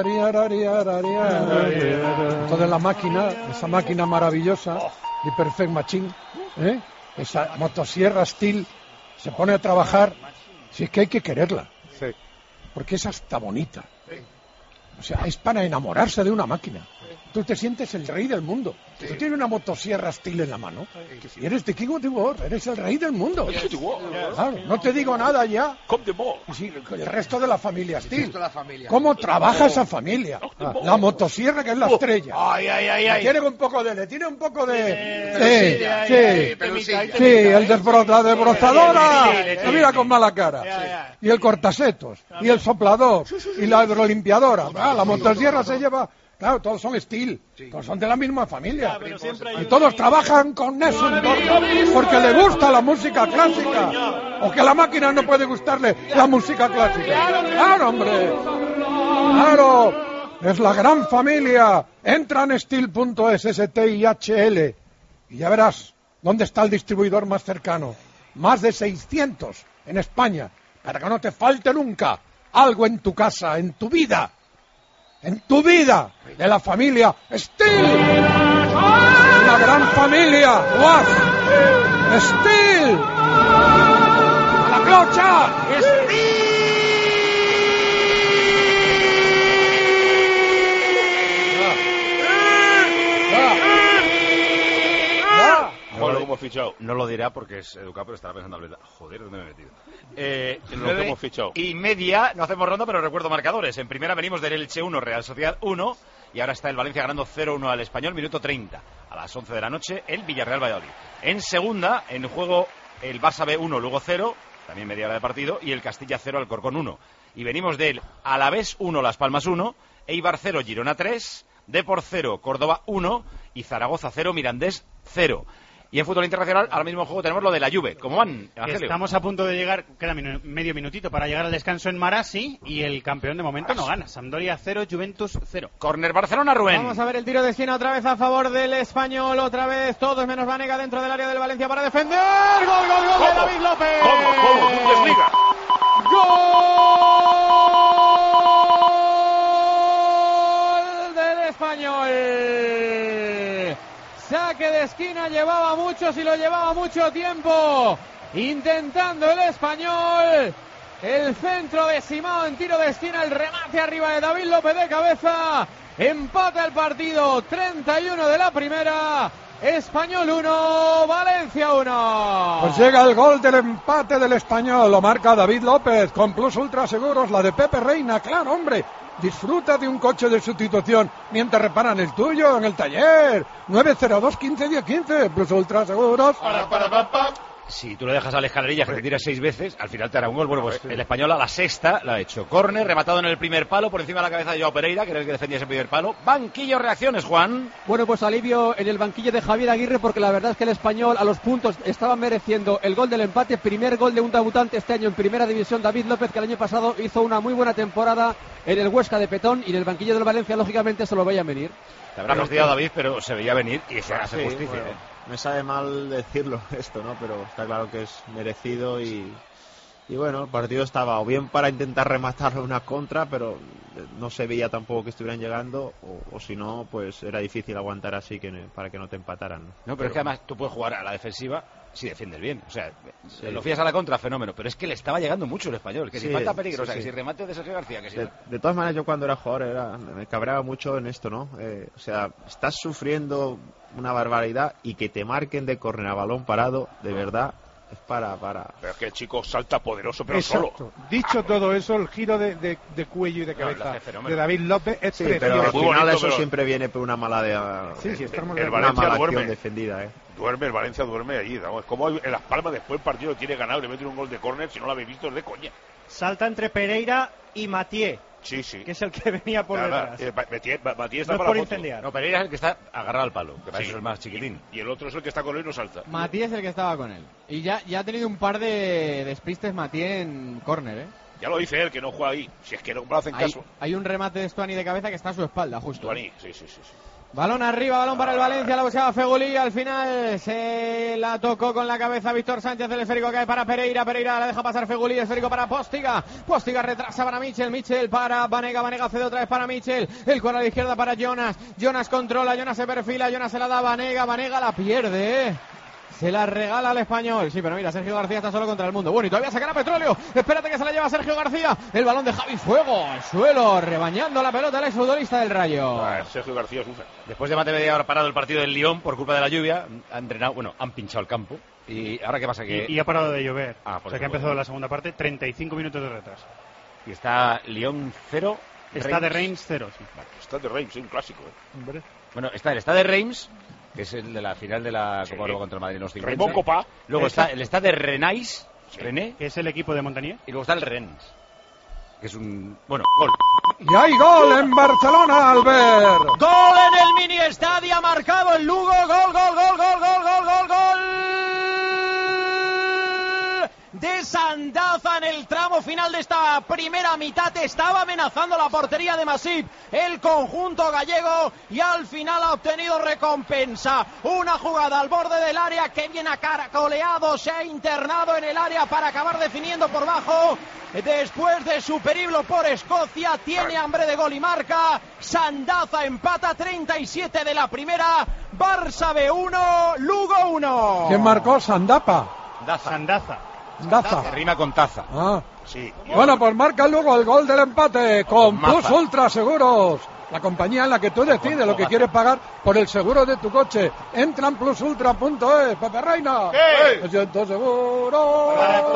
Entonces la máquina, esa máquina maravillosa, de Perfect Machine, ¿eh? Esa motosierra Steel, se pone a trabajar. Si es que hay que quererla, Sí. porque esa está bonita. O sea, es para enamorarse de una máquina. Tú te sientes el rey del mundo. Tú tienes una motosierra Steel en la mano y eres de King of the World, eres el rey del mundo. Claro, no te digo nada ya. Sí, el resto de la familia Steel. ¿Cómo trabaja esa familia? La motosierra, que es la estrella. Ay, ay, ay, ay. Tiene un poco de... le Tiene un poco de... pelusilla, Sí, ay, sí, pelusilla. sí, el desbro- la desbrozadora. Sí, sí, sí, Lo mira sí. con mala cara. Y el cortasetos. Y el soplador. Y la hidrolimpiadora. Ah, la motosierra se lleva... Claro, todos son Steel, todos son de la misma familia. Y todos trabajan con Nessun Dorma porque le gusta la música clásica. O que a la máquina no puede gustarle la música clásica. Claro, hombre. Claro. Es la gran familia. Entra en steel punto es, S T I H L. Y ya verás dónde está el distribuidor más cercano. Más de seiscientos en España. Para que no te falte nunca algo en tu casa, en tu vida. en tu vida, de la familia Steel. Una gran familia, Guas. Steel. A la clocha. Steel. Joder, lo hemos fichado. No lo dirá porque es educado, pero estará pensando, joder, ¿dónde me he metido? Eh, Lo que hemos fichado. Y media, no hacemos ronda, pero recuerdo marcadores. En primera venimos del Elche uno, Real Sociedad uno, y ahora está el Valencia ganando cero uno al Español, minuto treinta. A las once de la noche, el Villarreal Valladolid. En segunda, en juego el Barça B uno, luego cero, también media hora de partido, y el Castilla cero, Alcorcón uno. Y venimos del Alavés uno, Las Palmas uno, Eibar cero, Girona tres, Depor cero, Córdoba uno, y Zaragoza cero, Mirandés cero. Y en fútbol internacional, ahora mismo en juego tenemos lo de la Juve. ¿Cómo van, Evangelio? Estamos a punto de llegar, queda minu- medio minutito para llegar al descanso en Marassi, y el campeón de momento no gana. Sampdoria cero, Juventus cero. Corner Barcelona, Rubén. Vamos a ver el tiro de esquina otra vez a favor del Español, otra vez todos menos Vanega dentro del área del Valencia para defender. ¡Gol, gol, gol de David López! ¿Cómo? ¿Cómo? Bundesliga. ¡Gol del Español! Saque de esquina, llevaba muchos y lo llevaba mucho tiempo intentando el Español. El centro de Simao en tiro de esquina, el remate arriba de David López de cabeza. Empata el partido, treinta y uno de la primera. Español uno, Valencia uno. Pues llega el gol del empate del Español, lo marca David López, con Plus Ultra Seguros, la de Pepe Reina, claro, hombre. Disfruta de un coche de sustitución mientras reparan el tuyo en el taller. nueve cero dos, quince, diez, quince, Plus Ultra Seguros. Para, para, para, para. Si tú le dejas a la escalerilla que te tira seis veces, al final te hará un gol. Bueno, pues el Español a la sexta la ha hecho. Córner, rematado en el primer palo, por encima de la cabeza de Joao Pereira, que era el que defendía ese primer palo. Banquillo, reacciones, Juan. Bueno, pues alivio en el banquillo de Javier Aguirre, porque la verdad es que el Español a los puntos estaba mereciendo el gol del empate. Primer gol de un debutante este año en Primera División, David López, que el año pasado hizo una muy buena temporada en el Huesca de Petón, y en el banquillo del Valencia, lógicamente, se lo veían venir. Te habrá fastidiado, David, pero se veía venir y se hace Sí, justicia. bueno, ¿eh? me sabe mal decirlo esto, ¿no? Pero está claro que es merecido y, y bueno, el partido estaba o bien para intentar rematar una contra, pero no se veía tampoco que estuvieran llegando, o, o si no, pues era difícil aguantar así que para que no te empataran, ¿no? No, pero, pero es que además tú puedes jugar a la defensiva si defiendes bien. O sea, sí. Lo fías a la contra, fenómeno. Pero es que le estaba llegando mucho el Español. Que sí, si falta peligro, sí, o sea, sí. que si remate de Sergio García, que si... De, de todas maneras, yo cuando era jugador era, me cabreaba mucho en esto, ¿no? Eh, o sea, estás sufriendo una barbaridad y que te marquen de córner a balón parado, de verdad, es para... para... Pero es que el chico salta poderoso, pero Exacto. solo. Dicho todo eso, el giro de, de, de cuello y de cabeza no, de David López es sí, precioso. pero al final bonito, eso pero... siempre viene por una mala de, sí, sí, estamos el, el una Valencia mala duerme. acción defendida, ¿eh? Duerme, el Valencia duerme allí. Vamos, como en Las Palmas después el partido tiene ganado y le meten un gol de córner, si no lo habéis visto es de coña. Salta entre Pereira y Mathieu. Sí, sí. Que es el que venía por Nada, detrás. eh, Mathieu, Mathieu está no es para por la foto. incendiar. No, Pereira es el que está agarrado al palo, que para Sí. eso es el más chiquitín. Y el otro es el que está con él y no salta. Matías es el que estaba con él. Y ya, ya ha tenido un par de despistes Matías en córner, ¿eh? Ya lo dice él, que no juega ahí. Si es que no me hacen Hay, caso. hay un remate de Stuani de cabeza que está a su espalda, justo. Stuani, sí, sí, sí, sí. Balón arriba, balón para el Valencia, la buscaba Fegulí, al final se la tocó con la cabeza Víctor Sánchez, el esférico cae para Pereira, Pereira la deja pasar Fegulí, esférico para Postiga, Postiga retrasa para Michel, Michel para Vanega, Vanega cede otra vez para Michel, el cuadro a la izquierda para Jonas, Jonas controla, Jonas se perfila, Jonas se la da a Vanega, Vanega la pierde, ¿eh? Se la regala al Español. Sí, pero mira, Sergio García está solo contra el mundo. Bueno, y todavía sacará Petróleo. Espérate que se la lleva Sergio García. El balón de Javi Fuego al suelo, rebañando la pelota el exfutbolista del Rayo. Ah, Sergio García sufre. Después de más de media hora parado el partido del Lyon por culpa de la lluvia, han entrenado, bueno, han pinchado el campo. Y ahora qué pasa que... Y, y ha parado de llover. Ah, o sea que ha empezado la segunda parte, treinta y cinco minutos de retraso. Y está Lyon cero. Está de Reims cero, sí. Vale, está de Reims, sí, un clásico. ¿eh? Hombre. Bueno, está el Stade de Reims, que es el de la final de la Sí. Copa Europa contra el Madrid en los cincuenta. Raymond Copá. Luego Esa- está el Stade de Renais, René, Que es el equipo de Montagnier. y luego está el Rennes, que es un... Bueno, gol. Y hay gol en Barcelona, Albert. Gol en el mini estadio, ha marcado el Lugo, gol, gol, gol, gol, gol, gol, gol, gol de Sandaza en el el tramo final de esta primera mitad. Estaba amenazando la portería de Masip el conjunto gallego y al final ha obtenido recompensa. Una jugada al borde del área que viene acaracoleado, se ha internado en el área para acabar definiendo por bajo. Después de su periplo por Escocia, tiene hambre de gol y marca. Sandaza empata, treinta y siete de la primera. Barça B uno, Lugo uno. ¿Quién marcó? Sandapa. Daza. Sandaza. Daza. Que rima con taza. Ah. Sí. Bueno, pues marca luego el gol del empate con Maza. Plus Ultra Seguros. La compañía en la que tú decides lo que quieres pagar por el seguro de tu coche. Entra en plus ultra punto es. Pepe Reina. ¿Qué? Me siento seguro.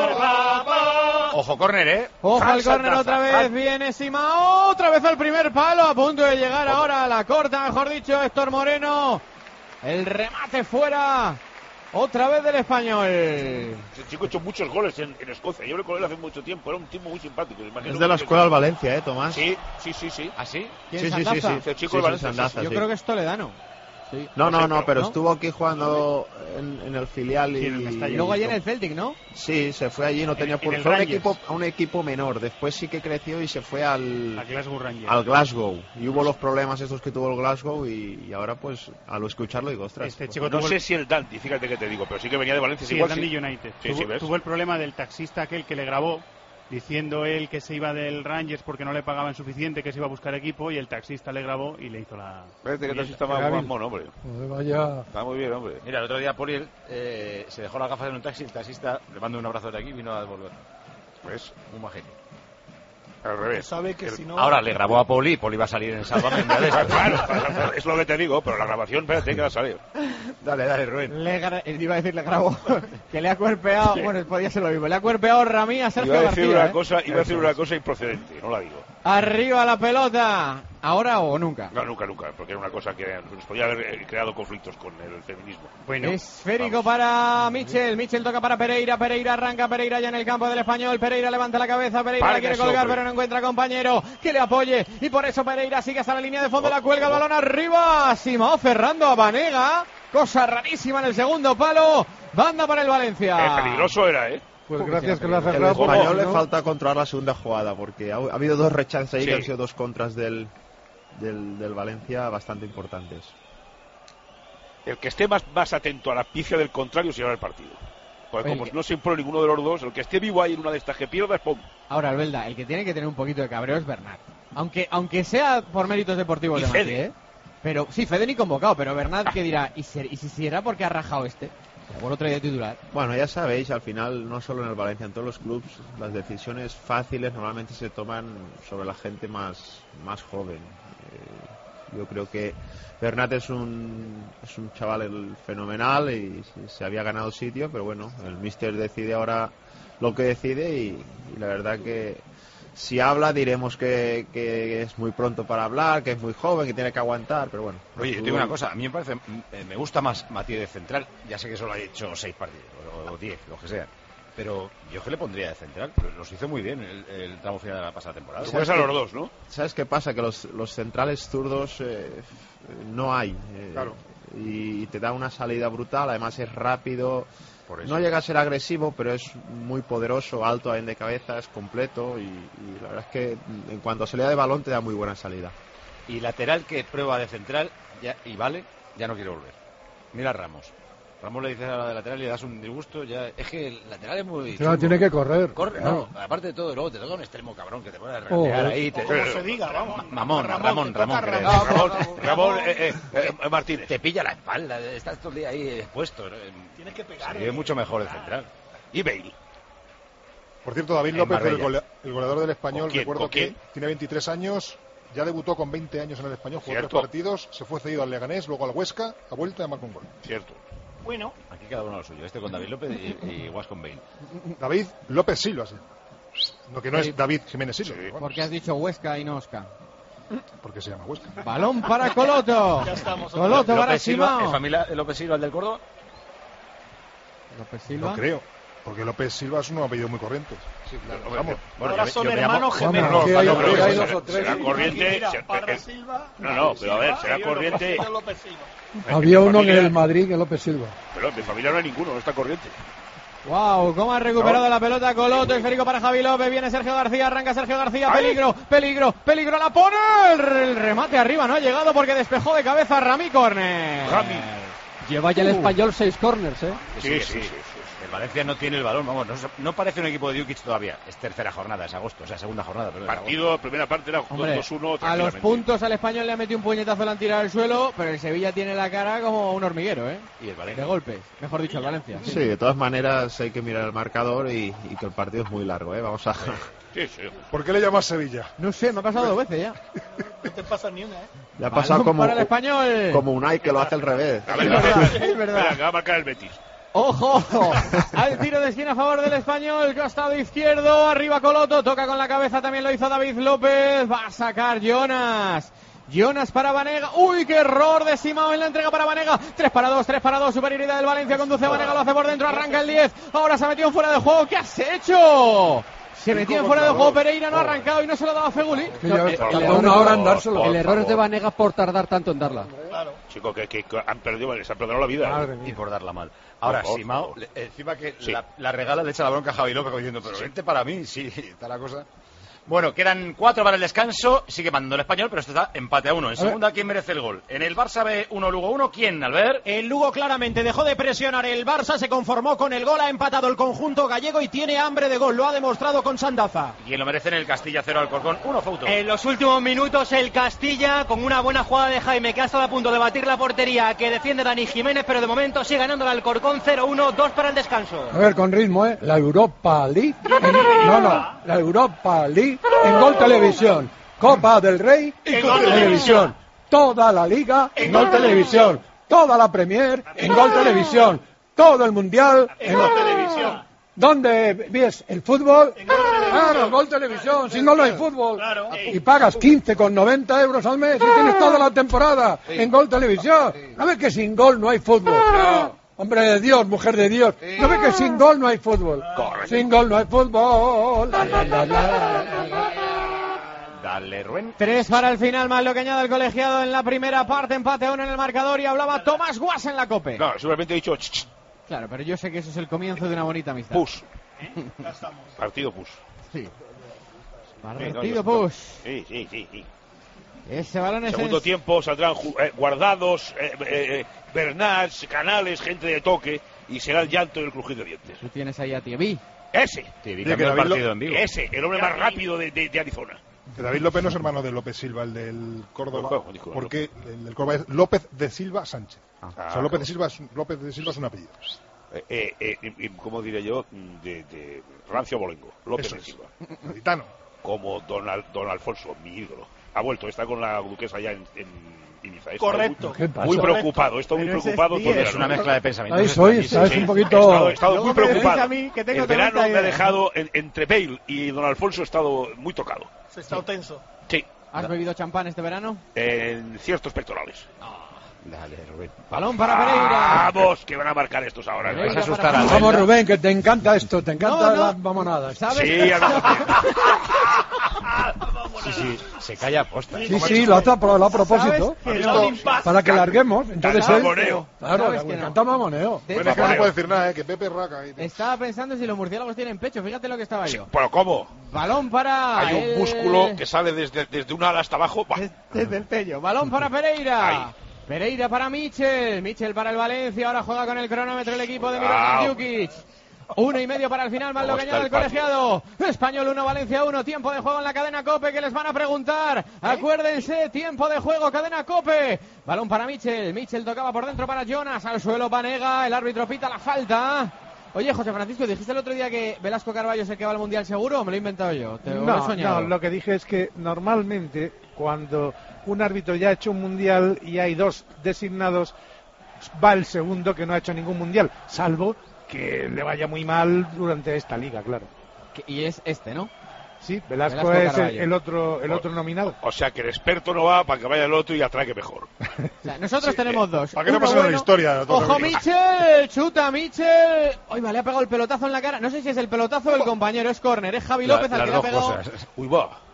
Ojo, córner, ¿eh? Ojo al Falsa córner taza. otra vez, viene Simao, otra vez al primer palo, a punto de llegar ahora a la corta, mejor dicho, Héctor Moreno. El remate fuera, otra vez del español. Ese chico ha hecho muchos goles en, en Escocia. Yo hablé con él hace mucho tiempo. Era un tipo muy simpático. Imagino Es de la que- escuela del Valencia, ¿eh, Tomás? Sí, sí, sí, sí. ¿Ah, sí? ¿Quién, Sí, sí, sí, Sandaza? sí. Ese chico Sí, de sí, Valencia, Sandaza, Yo sí. creo que es toledano. Sí. No, no, no, pero ¿no? estuvo aquí jugando en, en el filial y, Sí, en el Mestalla. Y luego allí en el Celtic, ¿no? Sí, se fue allí, no tenía en por el fue a un Rangers. equipo, a un equipo menor. Después sí que creció y se fue al, A Glasgow Rangers. al Glasgow. Y hubo los problemas estos que tuvo el Glasgow y, y ahora pues al escucharlo digo, ostras. Este pues, chico No tuvo sé el- si el Dundee, fíjate que te digo, pero sí que venía de Valencia. Sí, igual, el Dundee sí. United. Sí, tuvo, sí, ¿ves? tuvo el problema del taxista aquel que le grabó diciendo él que se iba del Rangers porque no le pagaban suficiente, que se iba a buscar equipo, y el taxista le grabó y le hizo la... Parece que el taxista Qué más hábil. más mono, hombre. Joder, vaya. Está muy bien, hombre. Mira, el otro día Poli eh, se dejó las gafas en un taxi, el taxista le mando un abrazo de aquí y vino a devolver. ¿Ves? Un majete. Al revés. Sabe que El- si no... Ahora le grabó a Poli y Poli va a salir en Sálvame un día de estos. Claro, claro, es lo que te digo, pero la grabación, espérate que va a salir. Dale, dale, Rubén. Le gra- iba a decir, le grabó, que le ha cuerpeado, bueno, podía ser lo mismo, le ha cuerpeado Ramí a Sergio Iba a decir García. una ¿eh? cosa, iba a decir Eso una es. cosa improcedente, no la digo. Arriba la pelota, ahora o nunca. No, nunca, nunca, porque era una cosa que nos podía haber eh, creado conflictos con el feminismo. Bueno, Esférico para Michel, Michel toca para Pereira, Pereira arranca, Pereira ya en el campo del español, Pereira levanta la cabeza, Pereira Para la quiere eso, colgar hombre. pero no encuentra compañero que le apoye y por eso Pereira sigue hasta la línea de fondo, la cuelga el balón arriba, Simao cerrando a Banega, cosa rarísima en el segundo palo, banda para el Valencia. Eh, peligroso era, ¿eh? Pues gracias que lo ha El cerrado. español porque le si no- falta controlar la segunda jugada porque ha, ha habido dos rechazos ahí Sí. que han sido dos contras del, del, del Valencia bastante importantes. El que esté más, más atento a la pifia del contrario se lleva el partido. Porque Oye, como que- no se impone ninguno de los dos, el que esté vivo ahí en una de estas que pierda es pum. Ahora, Albelda, el que tiene que tener un poquito de cabreo es Bernat. Aunque, aunque sea por méritos deportivos Y de Madrid, Fede. ¿eh? Pero sí, Fede ni convocado, pero Bernat que dirá, ¿y, ser- y si será porque ha rajado este? Por otro día titular. Bueno, ya sabéis, al final, no solo en el Valencia, en todos los clubes, las decisiones fáciles normalmente se toman sobre la gente más, más joven. Eh, yo creo que Bernat es un, es un chaval el- fenomenal y se- se había ganado sitio, pero bueno, el míster decide ahora lo que decide y, y la verdad que si habla diremos que, que es muy pronto para hablar, que es muy joven, que tiene que aguantar, pero bueno. Oye, yo te digo una cosa, a mí me parece, eh, me gusta más Matías de central, ya sé que solo ha hecho seis partidos, o, o diez, lo que sea, pero yo que le pondría de central, los hizo muy bien el, el tramo final de la pasada temporada. Tú puedes a los dos, ¿no? ¿Sabes qué pasa? Que los, los centrales zurdos eh, no hay. eh, Claro. Y te da una salida brutal, además es rápido. Por eso. No llega a ser agresivo, pero es muy poderoso, alto ahí de cabeza, es completo y, y la verdad es que en cuanto a salida de balón te da muy buena salida. Y lateral que prueba de central ya, y vale, ya no quiere volver. Mira a Ramos. Ramos le dices a la de lateral y le das un disgusto, ya es que el lateral es muy Claro, chungo. tiene que correr. Corre, claro. no, aparte de todo, luego te toca un extremo cabrón que te pone a Oh. regatear ahí. Te... O como se diga, vamos. Mamón, Ramón, Ramón, te Ramón, toca creo. Ramón. Ramón, Ramón, Ramón eh, eh, eh, Martínez. Te pilla la espalda, estás todo el día ahí expuesto. ¿no? Tienes que pegar. Se vive mucho mejor el central. Y Bale. Por cierto, David En López, el, Marbella. golea- el goleador del Español, ¿Con quién? recuerdo ¿Con que quién? tiene veintitrés años, ya debutó con veinte años en el Español, jugó Cierto. tres partidos, se fue cedido al Leganés, luego al Huesca, a vuelta y marcó un gol. Cierto. Bueno, Aquí cada uno lo suyo. Este con David López y, y Guas con Bale. David López Silva, sí. Lo que no Sí. es David Jiménez Silva, pero bueno, Porque has dicho Huesca y no Oscar. porque se llama Huesca. Balón para Coloto. ya estamos. Coloto para López Silva, Simao. ¿es familia de López Silva el del Córdoba? López Silva. No creo, porque López Silva es un apellido muy corriente. Sí, claro. Vamos. Bueno, Ahora yo- son yo me llamo- hermanos Vamos, gemelos. No, aquí no, hay- no, pero aquí hay será- dos o tres. será corriente. Mira, se- Parra eh, Silva, no, no, pero a ver, será y otro corriente. José López Silva. Había mi uno en familia- el Madrid, que López Silva. Pero en mi familia no hay ninguno, no está corriente. Wow, cómo ha recuperado la pelota Coloto, esférico para Javi López, viene Sergio García, arranca Sergio García, peligro, peligro, peligro, la pone, el remate arriba no ha llegado porque despejó de cabeza Rami Corner. Rami. Lleva ya el Uh. Español seis corners, ¿eh? Sí, sí, sí, sí. El Valencia no tiene el balón, vamos, no, no parece un equipo de Djukic todavía. Es tercera jornada, es agosto, o sea, segunda jornada. Pero Partido, primera parte era Hombre, dos uno. a los puntos al Español le ha metido un puñetazo, le han tirado al suelo, pero el Sevilla tiene la cara como un hormiguero, ¿eh? Y el Valencia. De golpes, mejor dicho, el Valencia. Sí, de todas maneras hay que mirar el marcador y, y que el partido es muy largo, ¿eh? Vamos a... Sí, sí. ¿Por qué le llamas Sevilla? No sé, me ha pasado dos veces ya. No te pasa ni una, ¿eh? Le ha pasado como, para el Español. como Unai que lo hace al revés. A ver, Es verdad, es verdad. Espera, que va a marcar el Betis. ¡Ojo! Al tiro de esquina a favor del Español, costado izquierdo, arriba Coloto, toca con la cabeza, también lo hizo David López, va a sacar Jonas. Jonas para Banega. ¡Uy, qué error de Simao en la entrega para Banega! tres para dos, tres para dos, superioridad del Valencia, conduce Banega, lo hace por dentro, arranca el diez. Ahora se ha metido fuera de juego. ¿Qué has hecho? Se metió en fuera de juego, Pereira no ha arrancado y no se lo daba a Feguli. No, eh, tardó una hora en dárselo. El error es de Banega por tardar tanto en darla. Chico, que, que, que han perdido, les han perdido la vida. Madre ¿eh? mía. Y por darla mal. Ahora, Por favor, Simao, por favor. le- encima que Sí. la, la regala, le echa la bronca a Javi López como diciendo, pero vente para mí, sí, está la cosa. Bueno, quedan cuatro para el descanso. Sigue mandando el Español, pero esto está empate a uno. En segunda, ¿quién merece el gol? En el Barça B uno, Lugo uno. ¿Quién, Albert? El Lugo claramente dejó de presionar, el Barça se conformó con el gol, ha empatado el conjunto gallego y tiene hambre de gol, lo ha demostrado con Sandaza. ¿Quién lo merece en el Castilla cero, Alcorcón uno, Fouto? En los últimos minutos el Castilla, con una buena jugada de Jaime, que ha estado a punto de batir la portería, que defiende Dani Jiménez, pero de momento sigue ganando el Alcorcón cero uno, dos para el descanso. A ver, con ritmo, ¿eh? La Europa League. en- no, no. La Europa League en Gol Televisión. Copa del Rey en Gol Televisión. Toda la Liga en Gol Televisión. Toda la Premier en Gol Televisión. Todo el Mundial en Gol Televisión. ¿Dónde ves el fútbol? Claro, Gol Televisión. Si no, no hay fútbol. Y pagas quince con noventa euros al mes y tienes toda la temporada en Gol Televisión. ¿No ves que sin gol no hay fútbol? Hombre de Dios, mujer de Dios. ¿No ves que sin gol no hay fútbol? Sin gol no hay fútbol. La, la, la, la, la, la. Dale, Rubén. Tres para el final, más lo que añade el colegiado en la primera parte, empate a uno en el marcador y hablaba Tomás Guas en la COPE. No, seguramente he dicho ch, ch, Claro, pero yo sé que eso es el comienzo de una bonita amistad. pus. Partido pus. Sí. Sí, no, Partido yo- push. Sí, sí, sí, sí. Ese balón es Segundo en- tiempo saldrán ju- eh, guardados, eh, eh, Bernats, Canales, gente de toque y será el llanto y el crujir de dientes. Tú tienes ahí a Tiebí. Ese. Tibi que cambió el David partido lo- en vivo. Ese, el hombre más rápido de, de- de Arizona. Que David López no es hermano de López Silva, el del Córdoba, ¿Cómo dijo porque el del Córdoba es López de Silva Sánchez. Ah, o sea, López de Silva es, López de Silva es un apellido. Eh, eh, eh, y- y, ¿Cómo diré yo? De, de Rancio Bolengo, López Eso de es. Silva. Gaditano. Como don, Al- don Alfonso, mi ídolo. Ha vuelto, está con la duquesa allá en, en Ibiza. Está Correcto. Muy, ¿Qué pasa? muy preocupado, está muy Pero ese preocupado. es todo el diez. Es una verano. mezcla de pensamientos. Ahí soy, ¿sabes? Sí, Un He poquito... estado, he estado Luego muy me decís preocupado. a mí que tengo El verano treinta me ha ideas. dejado en- entre Bale y don Alfonso, he estado muy tocado. Se está tenso. Sí, ¿Has bebido champán este verano? en ciertos pectorales. Dale, Rubén. Balón para Pereira. Vamos, que van a marcar estos ahora. Pereira Vas a para asustar a Pereira. Vamos, Rubén, que te encanta esto, te encanta No, no. la mamonada. ¿Sabes? Sí, a mí también. Sí, sí, se calla a posta. Sí, sí, lo hace a, pro- lo a propósito. ¿Sabes que ¿Has no? visto? Para que larguemos. Entonces él... Mamoneo. Claro, ¿Sabes le que no? encanta mamoneo. De Bueno, es que no hecho, se puede decir nada, ¿eh? Que Pepe Raca ahí. estaba pensando si los murciélagos tienen pecho. Fíjate lo que estaba yo. ¿Pero cómo? Balón para... Hay un el- músculo que sale desde, desde un ala hasta abajo. ¡Bah! Desde el pello. Balón para Pereira. Ahí. Pereira para Michel. Michel para el Valencia. Ahora juega con el cronómetro el equipo de Cuidado. Milán Djukic. Uno y medio para el final, más lo ¿Cómo que está añade el el patio? colegiado. Español uno, Valencia uno. Tiempo de juego en la cadena COPE que les van a preguntar. Acuérdense, tiempo de juego, cadena COPE. Balón para Michel. Michel tocaba por dentro para Jonas. Al suelo Panega. El árbitro pita la falta. Oye, José Francisco, dijiste el otro día que Velasco Carballo es el que va al Mundial seguro, o me lo he inventado yo. ¿Te lo he No, soñado? no, lo que dije es que normalmente cuando un árbitro ya ha hecho un mundial y hay dos designados, va el segundo que no ha hecho ningún mundial, salvo que le vaya muy mal durante esta liga, claro. Que- Y es este, ¿no? Sí, Velasco, Velasco es el, Carballo. el otro el otro nominado. O sea que el experto no va para que vaya el otro y atraque mejor. O sea, nosotros tenemos dos. para que no Uno pase la bueno. historia, todo Ojo, lo que- Michel, chuta Michel. Oye, me le ha pegado el pelotazo en la cara. No sé si es el pelotazo o el compañero, es córner. Es Javi La- López al las que le ha dos pegado. cosas. Uy, va.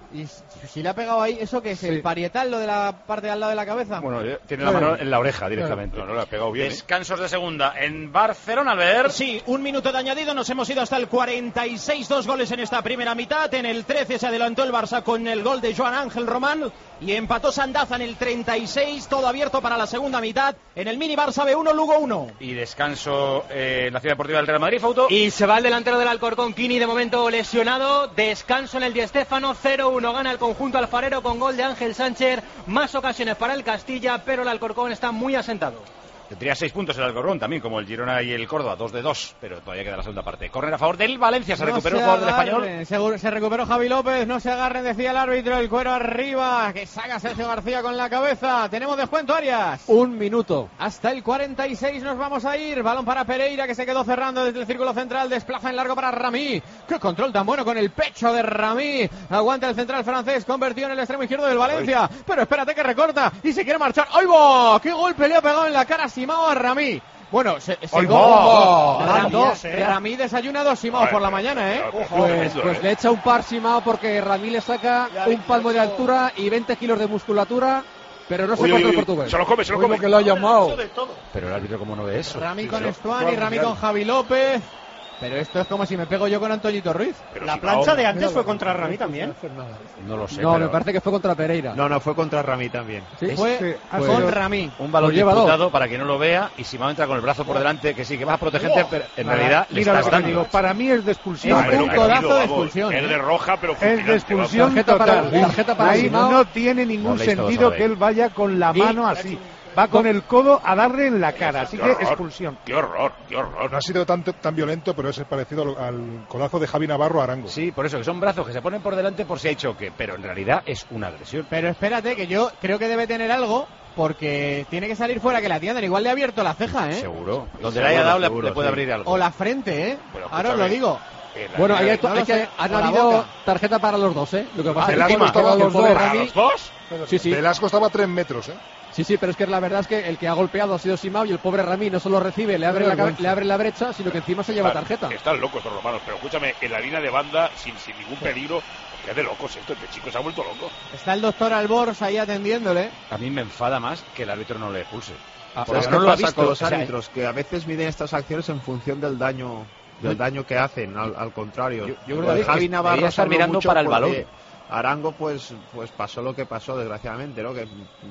Y si le ha pegado ahí, ¿eso qué es? ¿El parietal, lo de la parte de al lado de la cabeza? Bueno, tiene la mano en la oreja directamente. No, no le ha pegado bien. Descansos de segunda en Barcelona, Albert. Sí, un minuto de añadido, nos hemos ido hasta el cuarenta y seis, dos goles en esta primera mitad. En el trece se adelantó el Barça con el gol de Joan Ángel Román y empató Sandaza en el treinta y seis, todo abierto para la segunda mitad. En el mini Barça B uno, Lugo uno. Y descanso eh, en la Ciudad Deportiva del Real Madrid, Fauto. Y se va el delantero del Alcorcón, Kini, de momento lesionado. Descanso en el Di Stéfano, cero uno. Gana el conjunto alfarero con gol de Ángel Sánchez. Más ocasiones para el Castilla, pero el Alcorcón está muy asentado. Tendría seis puntos el Alcorcón también, como el Girona y el Córdoba, dos de dos, pero todavía queda la segunda parte. Córner a favor del Valencia, se no recuperó se el jugador agarren, del Español. Seguro, se recuperó Javi López, no se agarren, decía el árbitro, el cuero arriba, que saca Sergio García con la cabeza. Tenemos descuento, Arias. Un minuto. Hasta el cuarenta y seis nos vamos a ir. Balón para Pereira, que se quedó cerrando desde el círculo central, desplaza en largo para Rami. ¡Qué control tan bueno con el pecho de Rami! Aguanta el central francés, convertido en el extremo izquierdo del Valencia. Ay. Pero espérate que recorta y se quiere marchar. ¡Ay, va! ¡Qué golpe le ha pegado en la cara Simao a Rami! Bueno, se, se go, Rami, dos, eh. Rami desayuna dos Simao por la mañana, ¿eh? Pues, pues le echa un par Simao porque Rami le saca un palmo de altura y veinte kilos de musculatura, pero no se corta el portugués. Se lo come, se lo come. Que lo ha llamado. Pero el árbitro, ¿cómo no ve eso? Rami con Estuani, Rami con Javi López. Pero esto es como si me pego yo con Antoñito Ruiz. Pero la si plancha no, de antes fue contra Rami también. No lo sé. No, pero... me parece que fue contra Pereira. No, no, fue contra Rami también. Sí, fue sí, con Rami. Un balón disputado para que no lo vea y Simao entra con el brazo por delante, que sí, que va a protegerte, pero en Nada, realidad le mira estás dando. Digo, para mí es de expulsión. Es un codazo de expulsión. Es de roja, pero es de expulsión tarjeta total. Para, tarjeta para Ahí Simao. no tiene ningún no sentido que él vaya con la mano así. Va con el codo a darle en la cara, así que expulsión. Qué horror, qué horror. No ha sido tan, tan violento, pero es parecido al, al codazo de Javi Navarro a Arango. Sí, por eso, que son brazos que se ponen por delante por si hay choque, pero en realidad es una agresión. Pero espérate, que yo creo que debe tener algo, porque tiene que salir fuera que la atiendan. Igual le ha abierto la ceja, ¿eh? Seguro. Donde le haya dado seguro, le puede sí. abrir algo. O la frente, ¿eh? Ahora os lo digo. Bueno, ahí hay, no hay que, han habido tarjeta para los dos, ¿eh? Lo que pasa ah, es Velasco que estaba los dos. Rami... ¿Los dos? Sí, sí. Velasco estaba a tres metros, ¿eh? Sí, sí, pero es que la verdad es que el que ha golpeado ha sido Simao y el pobre Rami no solo recibe, le abre, la, le abre la brecha, sino que encima se lleva tarjeta. Están locos estos romanos, pero escúchame, en la línea de banda, sin, sin ningún peligro, que es de locos esto, este chico se ha vuelto loco. Está el doctor Albors ahí atendiéndole. A mí me enfada más que el árbitro no le expulse. Ah, ¿sabes qué no pasa visto? con los árbitros? O sea, que a veces miden estas acciones en función del daño del daño que hacen, al, al contrario. Yo, yo creo que Javi Navarro estar mirando para el balón. Arango pues pues pasó lo que pasó, desgraciadamente, ¿no? Que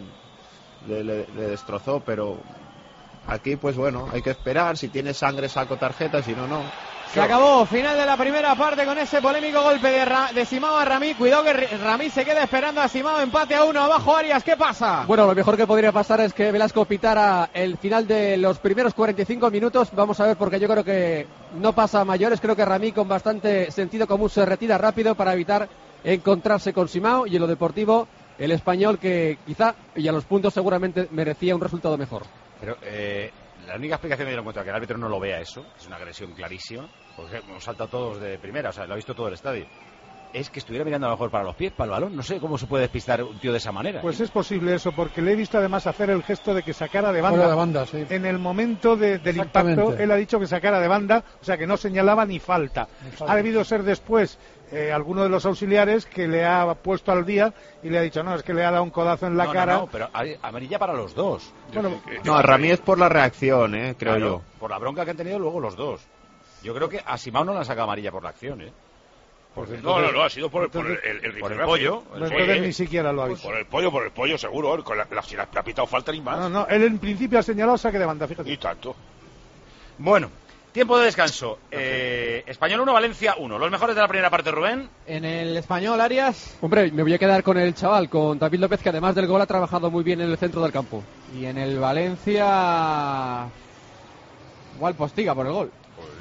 le, le, le destrozó, pero aquí pues bueno, hay que esperar. Si tiene sangre saco tarjeta, si no, no. Se acabó, final de la primera parte con ese polémico golpe de, Ra de Simao a Rami. Cuidado que Rami se queda esperando a Simao, empate a uno, abajo Arias, ¿qué pasa? Bueno, lo mejor que podría pasar es que Velasco pitara el final de los primeros cuarenta y cinco minutos. Vamos a ver, porque yo creo que no pasa a mayores. Creo que Rami con bastante sentido común se retira rápido para evitar encontrarse con Simao, y en lo deportivo el español, que quizá y a los puntos seguramente merecía un resultado mejor. Pero eh, la única explicación que yo encuentro que el árbitro no lo vea eso, es una agresión clarísima, porque hemos saltado todos de primera, o sea, lo ha visto todo el estadio, es que estuviera mirando a lo mejor para los pies, para el balón. No sé cómo se puede despistar un tío de esa manera. Pues es posible eso, porque le he visto además hacer el gesto de que sacara de banda. De banda, sí. En el momento de, del impacto, él ha dicho que sacara de banda, o sea que no señalaba ni falta. Ha debido ser después eh, alguno de los auxiliares que le ha puesto al día y le ha dicho, no, es que le ha dado un codazo en la no, cara. No, no, pero amarilla para los dos. Bueno, no, a Rami es por la reacción, eh, creo claro, yo. Por la bronca que han tenido luego los dos. Yo creo que a Simao no le han sacado amarilla por la acción, ¿eh? Porque no, no, no, ha sido por el, por el, el, el, por el pollo. El entonces pollo, ni siquiera lo ha visto. Por el pollo, por el pollo, seguro. Con la, la, si le ha pitado falta ni más. No, no, él en principio ha señalado saque de banda, fíjate. Y tanto. Bueno, tiempo de descanso. Eh, Español uno, Valencia uno. Los mejores de la primera parte, Rubén. En el Español, Arias. Hombre, me voy a quedar con el chaval, con David López, que además del gol ha trabajado muy bien en el centro del campo. Y en el Valencia, igual Postiga por el gol.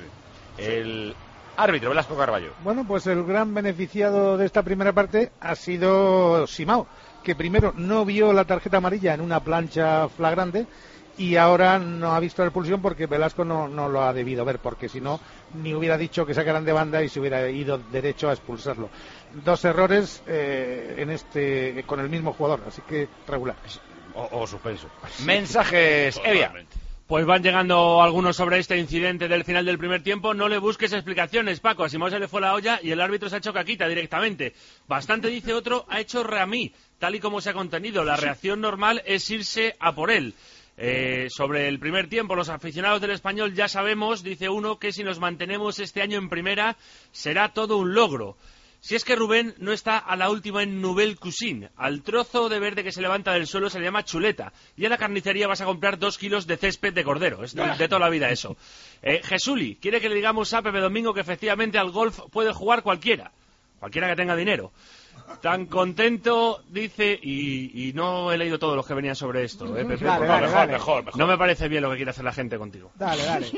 El árbitro, Velasco Carballo. Bueno, pues el gran beneficiado de esta primera parte ha sido Simao, que primero no vio la tarjeta amarilla en una plancha flagrante y ahora no ha visto la expulsión porque Velasco no, no lo ha debido ver, porque si no, ni hubiera dicho que sacaran de banda y se hubiera ido derecho a expulsarlo. Dos errores eh, en este con el mismo jugador, así que regular. O, o suspenso. Mensajes, Evia. Pues van llegando algunos sobre este incidente del final del primer tiempo. No le busques explicaciones, Paco. A Simón se le fue la olla y el árbitro se ha hecho caquita directamente. Bastante, dice otro, ha hecho Rami, tal y como se ha contenido. La reacción normal es irse a por él. Eh, sobre el primer tiempo, los aficionados del Español ya sabemos, dice uno, que si nos mantenemos este año en primera será todo un logro. Si es que Rubén no está a la última en Nouvelle Cuisine. Al trozo de verde que se levanta del suelo se le llama chuleta. Y a la carnicería vas a comprar dos kilos de césped de cordero. Es de, de toda la vida eso. Eh, Jesuli quiere que le digamos a Pepe Domingo que efectivamente al golf puede jugar cualquiera. Cualquiera que tenga dinero. Tan contento, dice, y, y no he leído todos los que venían sobre esto, ¿eh, Pepe? Dale, Por dale, favor, dale. mejor, mejor. No me parece bien lo que quiere hacer la gente contigo. Dale, dale.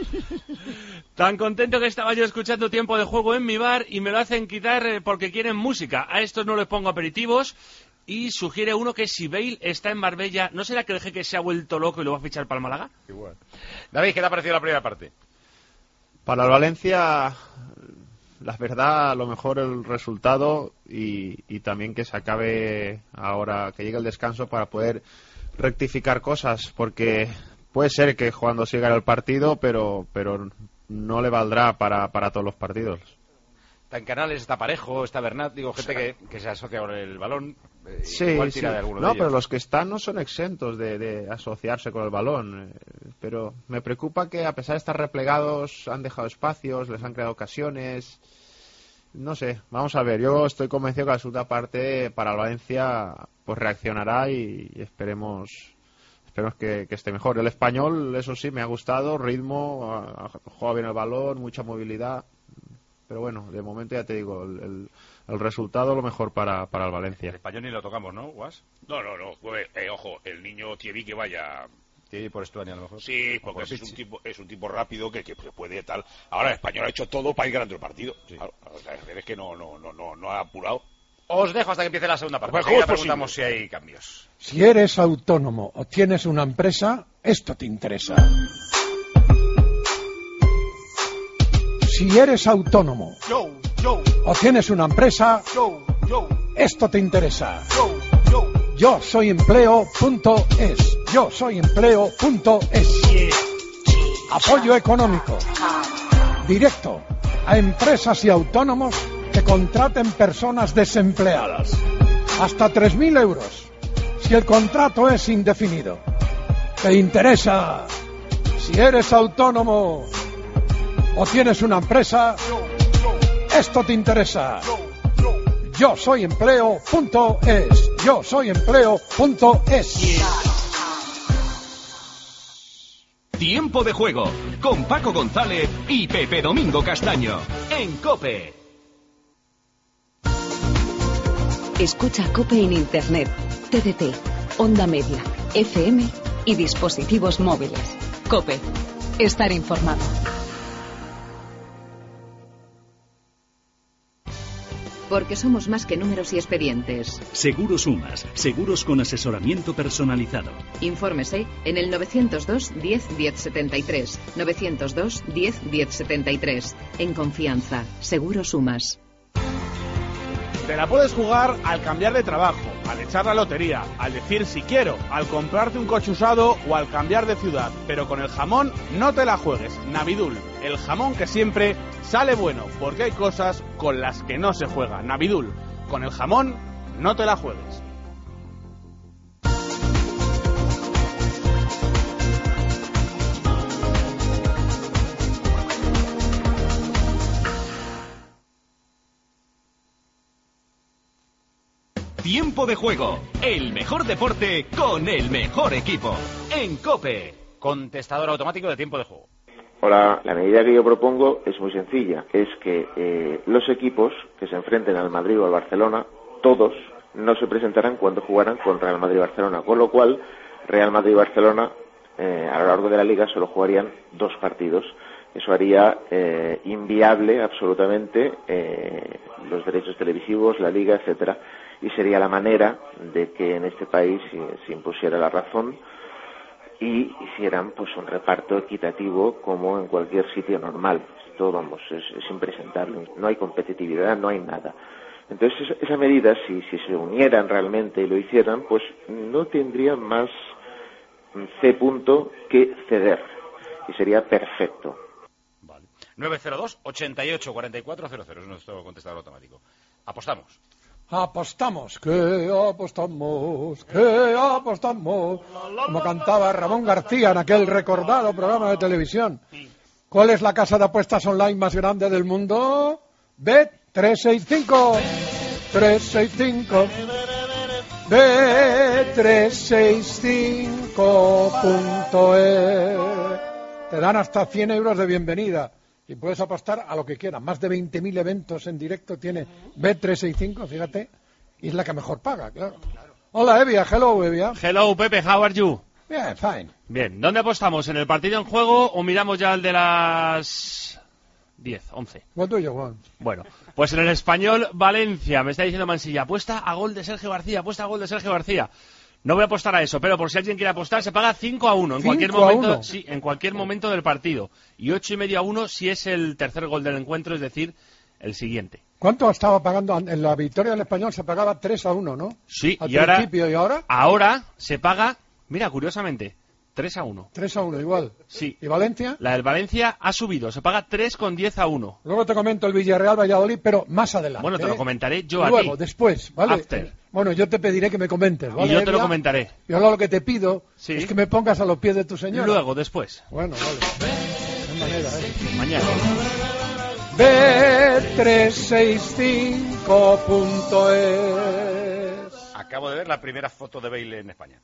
Tan contento que estaba yo escuchando Tiempo de Juego en mi bar y me lo hacen quitar eh, porque quieren música. A estos no les pongo aperitivos. Y sugiere uno que si Bale está en Marbella, ¿no será que el jeque se ha vuelto loco y lo va a fichar para el Málaga? Igual. David, ¿qué te ha parecido la primera parte? Para el Valencia, la verdad, a lo mejor el resultado y, y también que se acabe ahora, que llegue el descanso para poder rectificar cosas, porque puede ser que jugando siga el partido, pero pero no le valdrá para, para todos los partidos. Está en Canales, está Parejo, está Bernat, digo, gente que, que se asocia con el balón. Eh, Sí, igual sí. tira de alguno No, de pero ellos. los que están no son exentos de, de asociarse con el balón. eh, Pero me preocupa que a pesar de estar replegados han dejado espacios, les han creado ocasiones. No sé, vamos a ver. Yo estoy convencido que la segunda parte para el Valencia pues reaccionará y, y esperemos esperemos que, que esté mejor. El Español, eso sí, me ha gustado, ritmo, ha, ha jugado bien el balón, mucha movilidad. Pero bueno, de momento ya te digo, el, el, el resultado lo mejor para, para el Valencia. El Español ni lo tocamos, ¿no, Guas? No, no, no. Pues, eh, ojo, el niño Thierry que vaya. Thierry por Estuani a lo mejor. Sí, porque por ese es Pichi. un tipo, es un tipo rápido que, que puede tal. Ahora el Español ha hecho todo para ir ganando el partido. Claro, o sea, es que no, no, no, no, no ha apurado. Os dejo hasta que empiece la segunda parte. Pues, Enseguida ¿cómo es preguntamos si hay cambios. Si eres autónomo o tienes una empresa, esto te interesa. Si eres autónomo Yo, yo, o tienes una empresa, yo, yo, esto te interesa. yo, yo. Yo soy empleo punto es. Yo soy empleo punto es. Apoyo económico directo a empresas y autónomos que contraten personas desempleadas. Hasta tres mil euros. Si el contrato es indefinido. ¿Te interesa? Si eres autónomo o tienes una empresa, esto te interesa. Yo soy empleo punto es. Yo soy empleo punto es. Tiempo de Juego con Paco González y Pepe Domingo Castaño en COPE. Escucha COPE en Internet, T D T, Onda Media, F M y dispositivos móviles. COPE. Estar informado. Porque somos más que números y expedientes. Seguros Sumas, seguros con asesoramiento personalizado. Infórmese en el novecientos dos diez diez setenta y tres. novecientos dos diez diez setenta y tres. En confianza. Seguros Sumas. Te la puedes jugar al cambiar de trabajo, al echar la lotería, al decir si quiero, al comprarte un coche usado o al cambiar de ciudad. Pero con el jamón no te la juegues. Navidul, el jamón que siempre sale bueno, porque hay cosas con las que no se juega. Navidul, con el jamón no te la juegues. Tiempo de Juego, el mejor deporte con el mejor equipo en COPE. Contestador automático de Tiempo de Juego. Hola, la medida que yo propongo es muy sencilla, es que eh, los equipos que se enfrenten al Madrid o al Barcelona, todos no se presentarán cuando jugaran con Real Madrid y Barcelona, con lo cual Real Madrid y Barcelona eh, a lo largo de la liga solo jugarían dos partidos. Eso haría eh, inviable absolutamente eh, los derechos televisivos, la liga, etcétera, y sería la manera de que en este país se, se impusiera la razón y hicieran pues un reparto equitativo como en cualquier sitio normal. Esto, vamos, es, es impresentable. No hay competitividad, no hay nada. Entonces, esa, esa medida, si, si se unieran realmente y lo hicieran, pues no tendría más C punto que ceder. y sería perfecto. nueve cero dos, ochenta y ocho, cuarenta y cuatro cero cero es nuestro contestador automático. Apostamos. Apostamos, que apostamos, que apostamos. Como cantaba Ramón García en aquel recordado programa de televisión. ¿Cuál es la casa de apuestas online más grande del mundo? Bet trescientos sesenta y cinco. trescientos sesenta y cinco. Bet trescientos sesenta y cinco punto es. Te dan hasta cien euros de bienvenida. Y puedes apostar a lo que quieras. Más de veinte mil eventos en directo tiene Bet trescientos sesenta y cinco, fíjate. Y es la que mejor paga, claro. Hola, Evia. Hello, Evia. Hello, Pepe. How are you? Bien, fine. Bien. ¿Dónde apostamos? ¿En el partido en juego o miramos ya el de las diez, once? What do you want? Bueno, pues en el Español Valencia. Me está diciendo Mansilla. Apuesta a gol de Sergio García. Apuesta a gol de Sergio García. No voy a apostar a eso, pero por si alguien quiere apostar, se paga cinco a uno en cualquier momento, sí, en cualquier momento del partido. Y ocho y medio a uno si es el tercer gol del encuentro, es decir, el siguiente. ¿Cuánto estaba pagando en la victoria del Español? Se pagaba tres a uno, ¿no? Sí, al y ahora, principio, ¿y ahora? Ahora se paga, mira, curiosamente, tres a uno. tres a uno, igual. Sí. ¿Y Valencia? La del Valencia ha subido, se paga tres con diez a uno. Luego te comento el Villarreal Valladolid, pero más adelante. Bueno, te lo ¿eh? comentaré yo a ti. Luego, después, ¿vale? After. Bueno, yo te pediré que me comentes, ¿vale? Y yo te lo Evia? comentaré. Y ahora lo que te pido Sí. es que me pongas a los pies de tu señora. Luego, después. Bueno, vale. De manera, ¿eh? Mañana. Bet trescientos sesenta y cinco punto es. Acabo de ver la primera foto de Bale en España.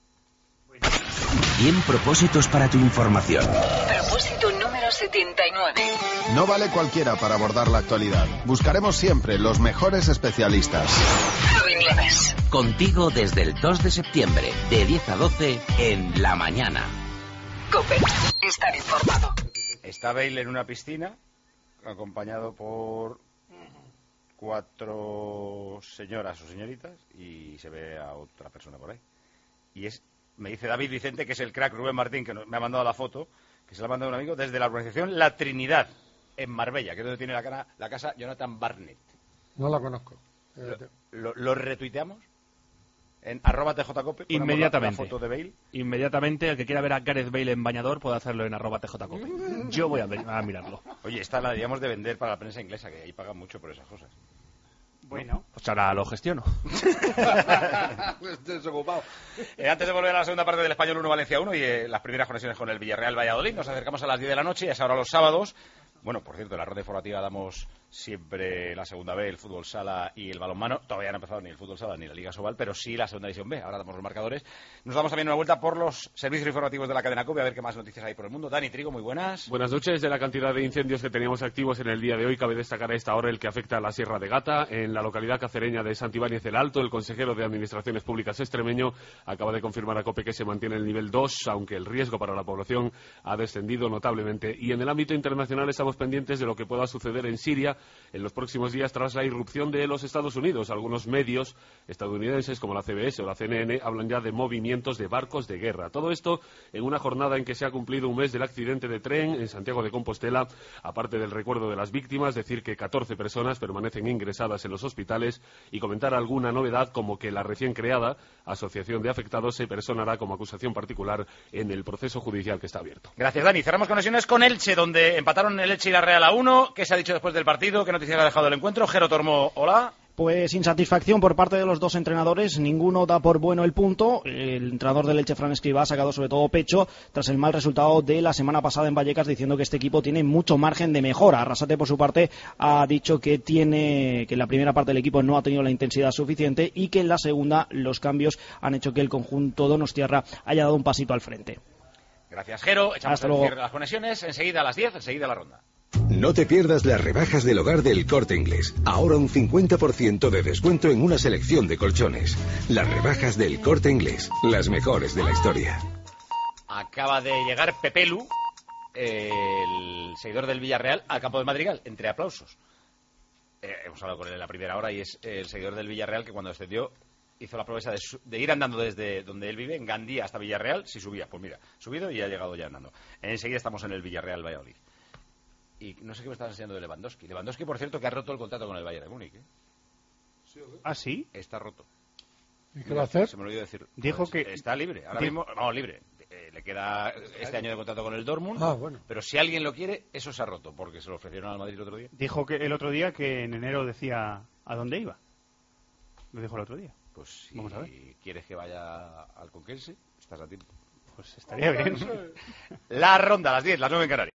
cien propósitos para tu información. Propósito número setenta y nueve. No vale cualquiera para abordar la actualidad. Buscaremos siempre los mejores especialistas. Inglés. Contigo desde el dos de septiembre, de diez a doce, en La Mañana. COPE. Estar informado. Está Bale en una piscina, acompañado por cuatro señoras o señoritas, y se ve a otra persona por ahí. Y es, me dice David Vicente, que es el crack Rubén Martín, que me ha mandado la foto, que se la ha mandado un amigo, desde la organización La Trinidad, en Marbella, que es donde tiene la, cara, la casa Jonathan Barnett. No la conozco. ¿Lo, lo, lo retuiteamos? En arroba tjcope. Inmediatamente. La foto de Bale. Inmediatamente, el que quiera ver a Gareth Bale en bañador puede hacerlo en arroba tjcope. Yo voy a, ver, a mirarlo. Oye, esta la deberíamos de vender para la prensa inglesa, que ahí pagan mucho por esas cosas. Bueno. Pues ahora lo gestiono. Estoy desocupado. Eh, antes de volver a la segunda parte del Español uno Valencia uno y eh, las primeras conexiones con el Villarreal Valladolid, nos acercamos a las diez de la noche y es ahora los sábados. Bueno, por cierto, en la red informativa damos siempre la segunda B, el fútbol sala y el balonmano. Todavía no ha empezado ni el fútbol sala ni la Liga Sobal, pero sí la segunda división B. Ahora damos los marcadores. Nos damos también una vuelta por los servicios informativos de la cadena COPE a ver qué más noticias hay por el mundo. Dani Trigo, muy buenas. Buenas noches. De la cantidad de incendios que teníamos activos en el día de hoy, cabe destacar a esta hora el que afecta a la Sierra de Gata. En la localidad cacereña de Santibáñez el Alto, el consejero de Administraciones Públicas extremeño acaba de confirmar a COPE que se mantiene el nivel dos, aunque el riesgo para la población ha descendido notablemente. Y en el ámbito internacional estamos pendientes de lo que pueda suceder en Siria en los próximos días tras la irrupción de los Estados Unidos. Algunos medios estadounidenses como la C B S o la C N N hablan ya de movimientos de barcos de guerra. Todo esto en una jornada en que se ha cumplido un mes del accidente de tren en Santiago de Compostela. Aparte del recuerdo de las víctimas, decir que catorce personas permanecen ingresadas en los hospitales y comentar alguna novedad como que la recién creada Asociación de Afectados se personará como acusación particular en el proceso judicial que está abierto. Gracias, Dani. Cerramos conexiones con Elche, donde empataron el Elche y la Real a uno. ¿Qué se ha dicho después del partido? ¿Qué noticias ha dejado el encuentro? Jero Tormo, hola. Pues insatisfacción por parte de los dos entrenadores, ninguno da por bueno el punto. El entrenador del Elche, Fran Escribá, ha sacado sobre todo pecho tras el mal resultado de la semana pasada en Vallecas, diciendo que este equipo tiene mucho margen de mejora. Arrasate, por su parte, ha dicho que tiene que en la primera parte del equipo no ha tenido la intensidad suficiente y que en la segunda los cambios han hecho que el conjunto donostiarra haya dado un pasito al frente. Gracias, Jero. Echamos Hasta el luego. cierre de las conexiones. Enseguida a las diez, enseguida la ronda. No te pierdas las rebajas del hogar del Corte Inglés. Ahora un cincuenta por ciento de descuento en una selección de colchones. Las rebajas del Corte Inglés, las mejores de la historia. Acaba de llegar Pepelu, el seguidor del Villarreal, al campo del Madrigal, entre aplausos. Eh, hemos hablado con él en la primera hora y es el seguidor del Villarreal que cuando descendió hizo la promesa de, su- de ir andando desde donde él vive, en Gandía hasta Villarreal, si subía. Pues mira, subido y ha llegado ya andando. Enseguida estamos en el Villarreal Valladolid. Y no sé qué me estás enseñando de Lewandowski. Lewandowski, por cierto, que ha roto el contrato con el Bayern de Múnich. ¿eh? ¿Ah, sí? Está roto. ¿Y qué va a hacer? Se me olvidó decir. Dijo Pues, que... está libre. Ahora Dijo- mismo, vamos, libre. eh, le queda este año de contrato con el Dortmund, Ah, bueno. pero si alguien lo quiere, eso se ha roto, porque se lo ofrecieron al Madrid el otro día. Dijo que el otro día que en enero decía a dónde iba. Lo dijo el otro día. Pues si Vamos a ver. quieres que vaya al Conquense, estás a tiempo. Pues estaría bien. La ronda, a las diez, las nueve en Canarias.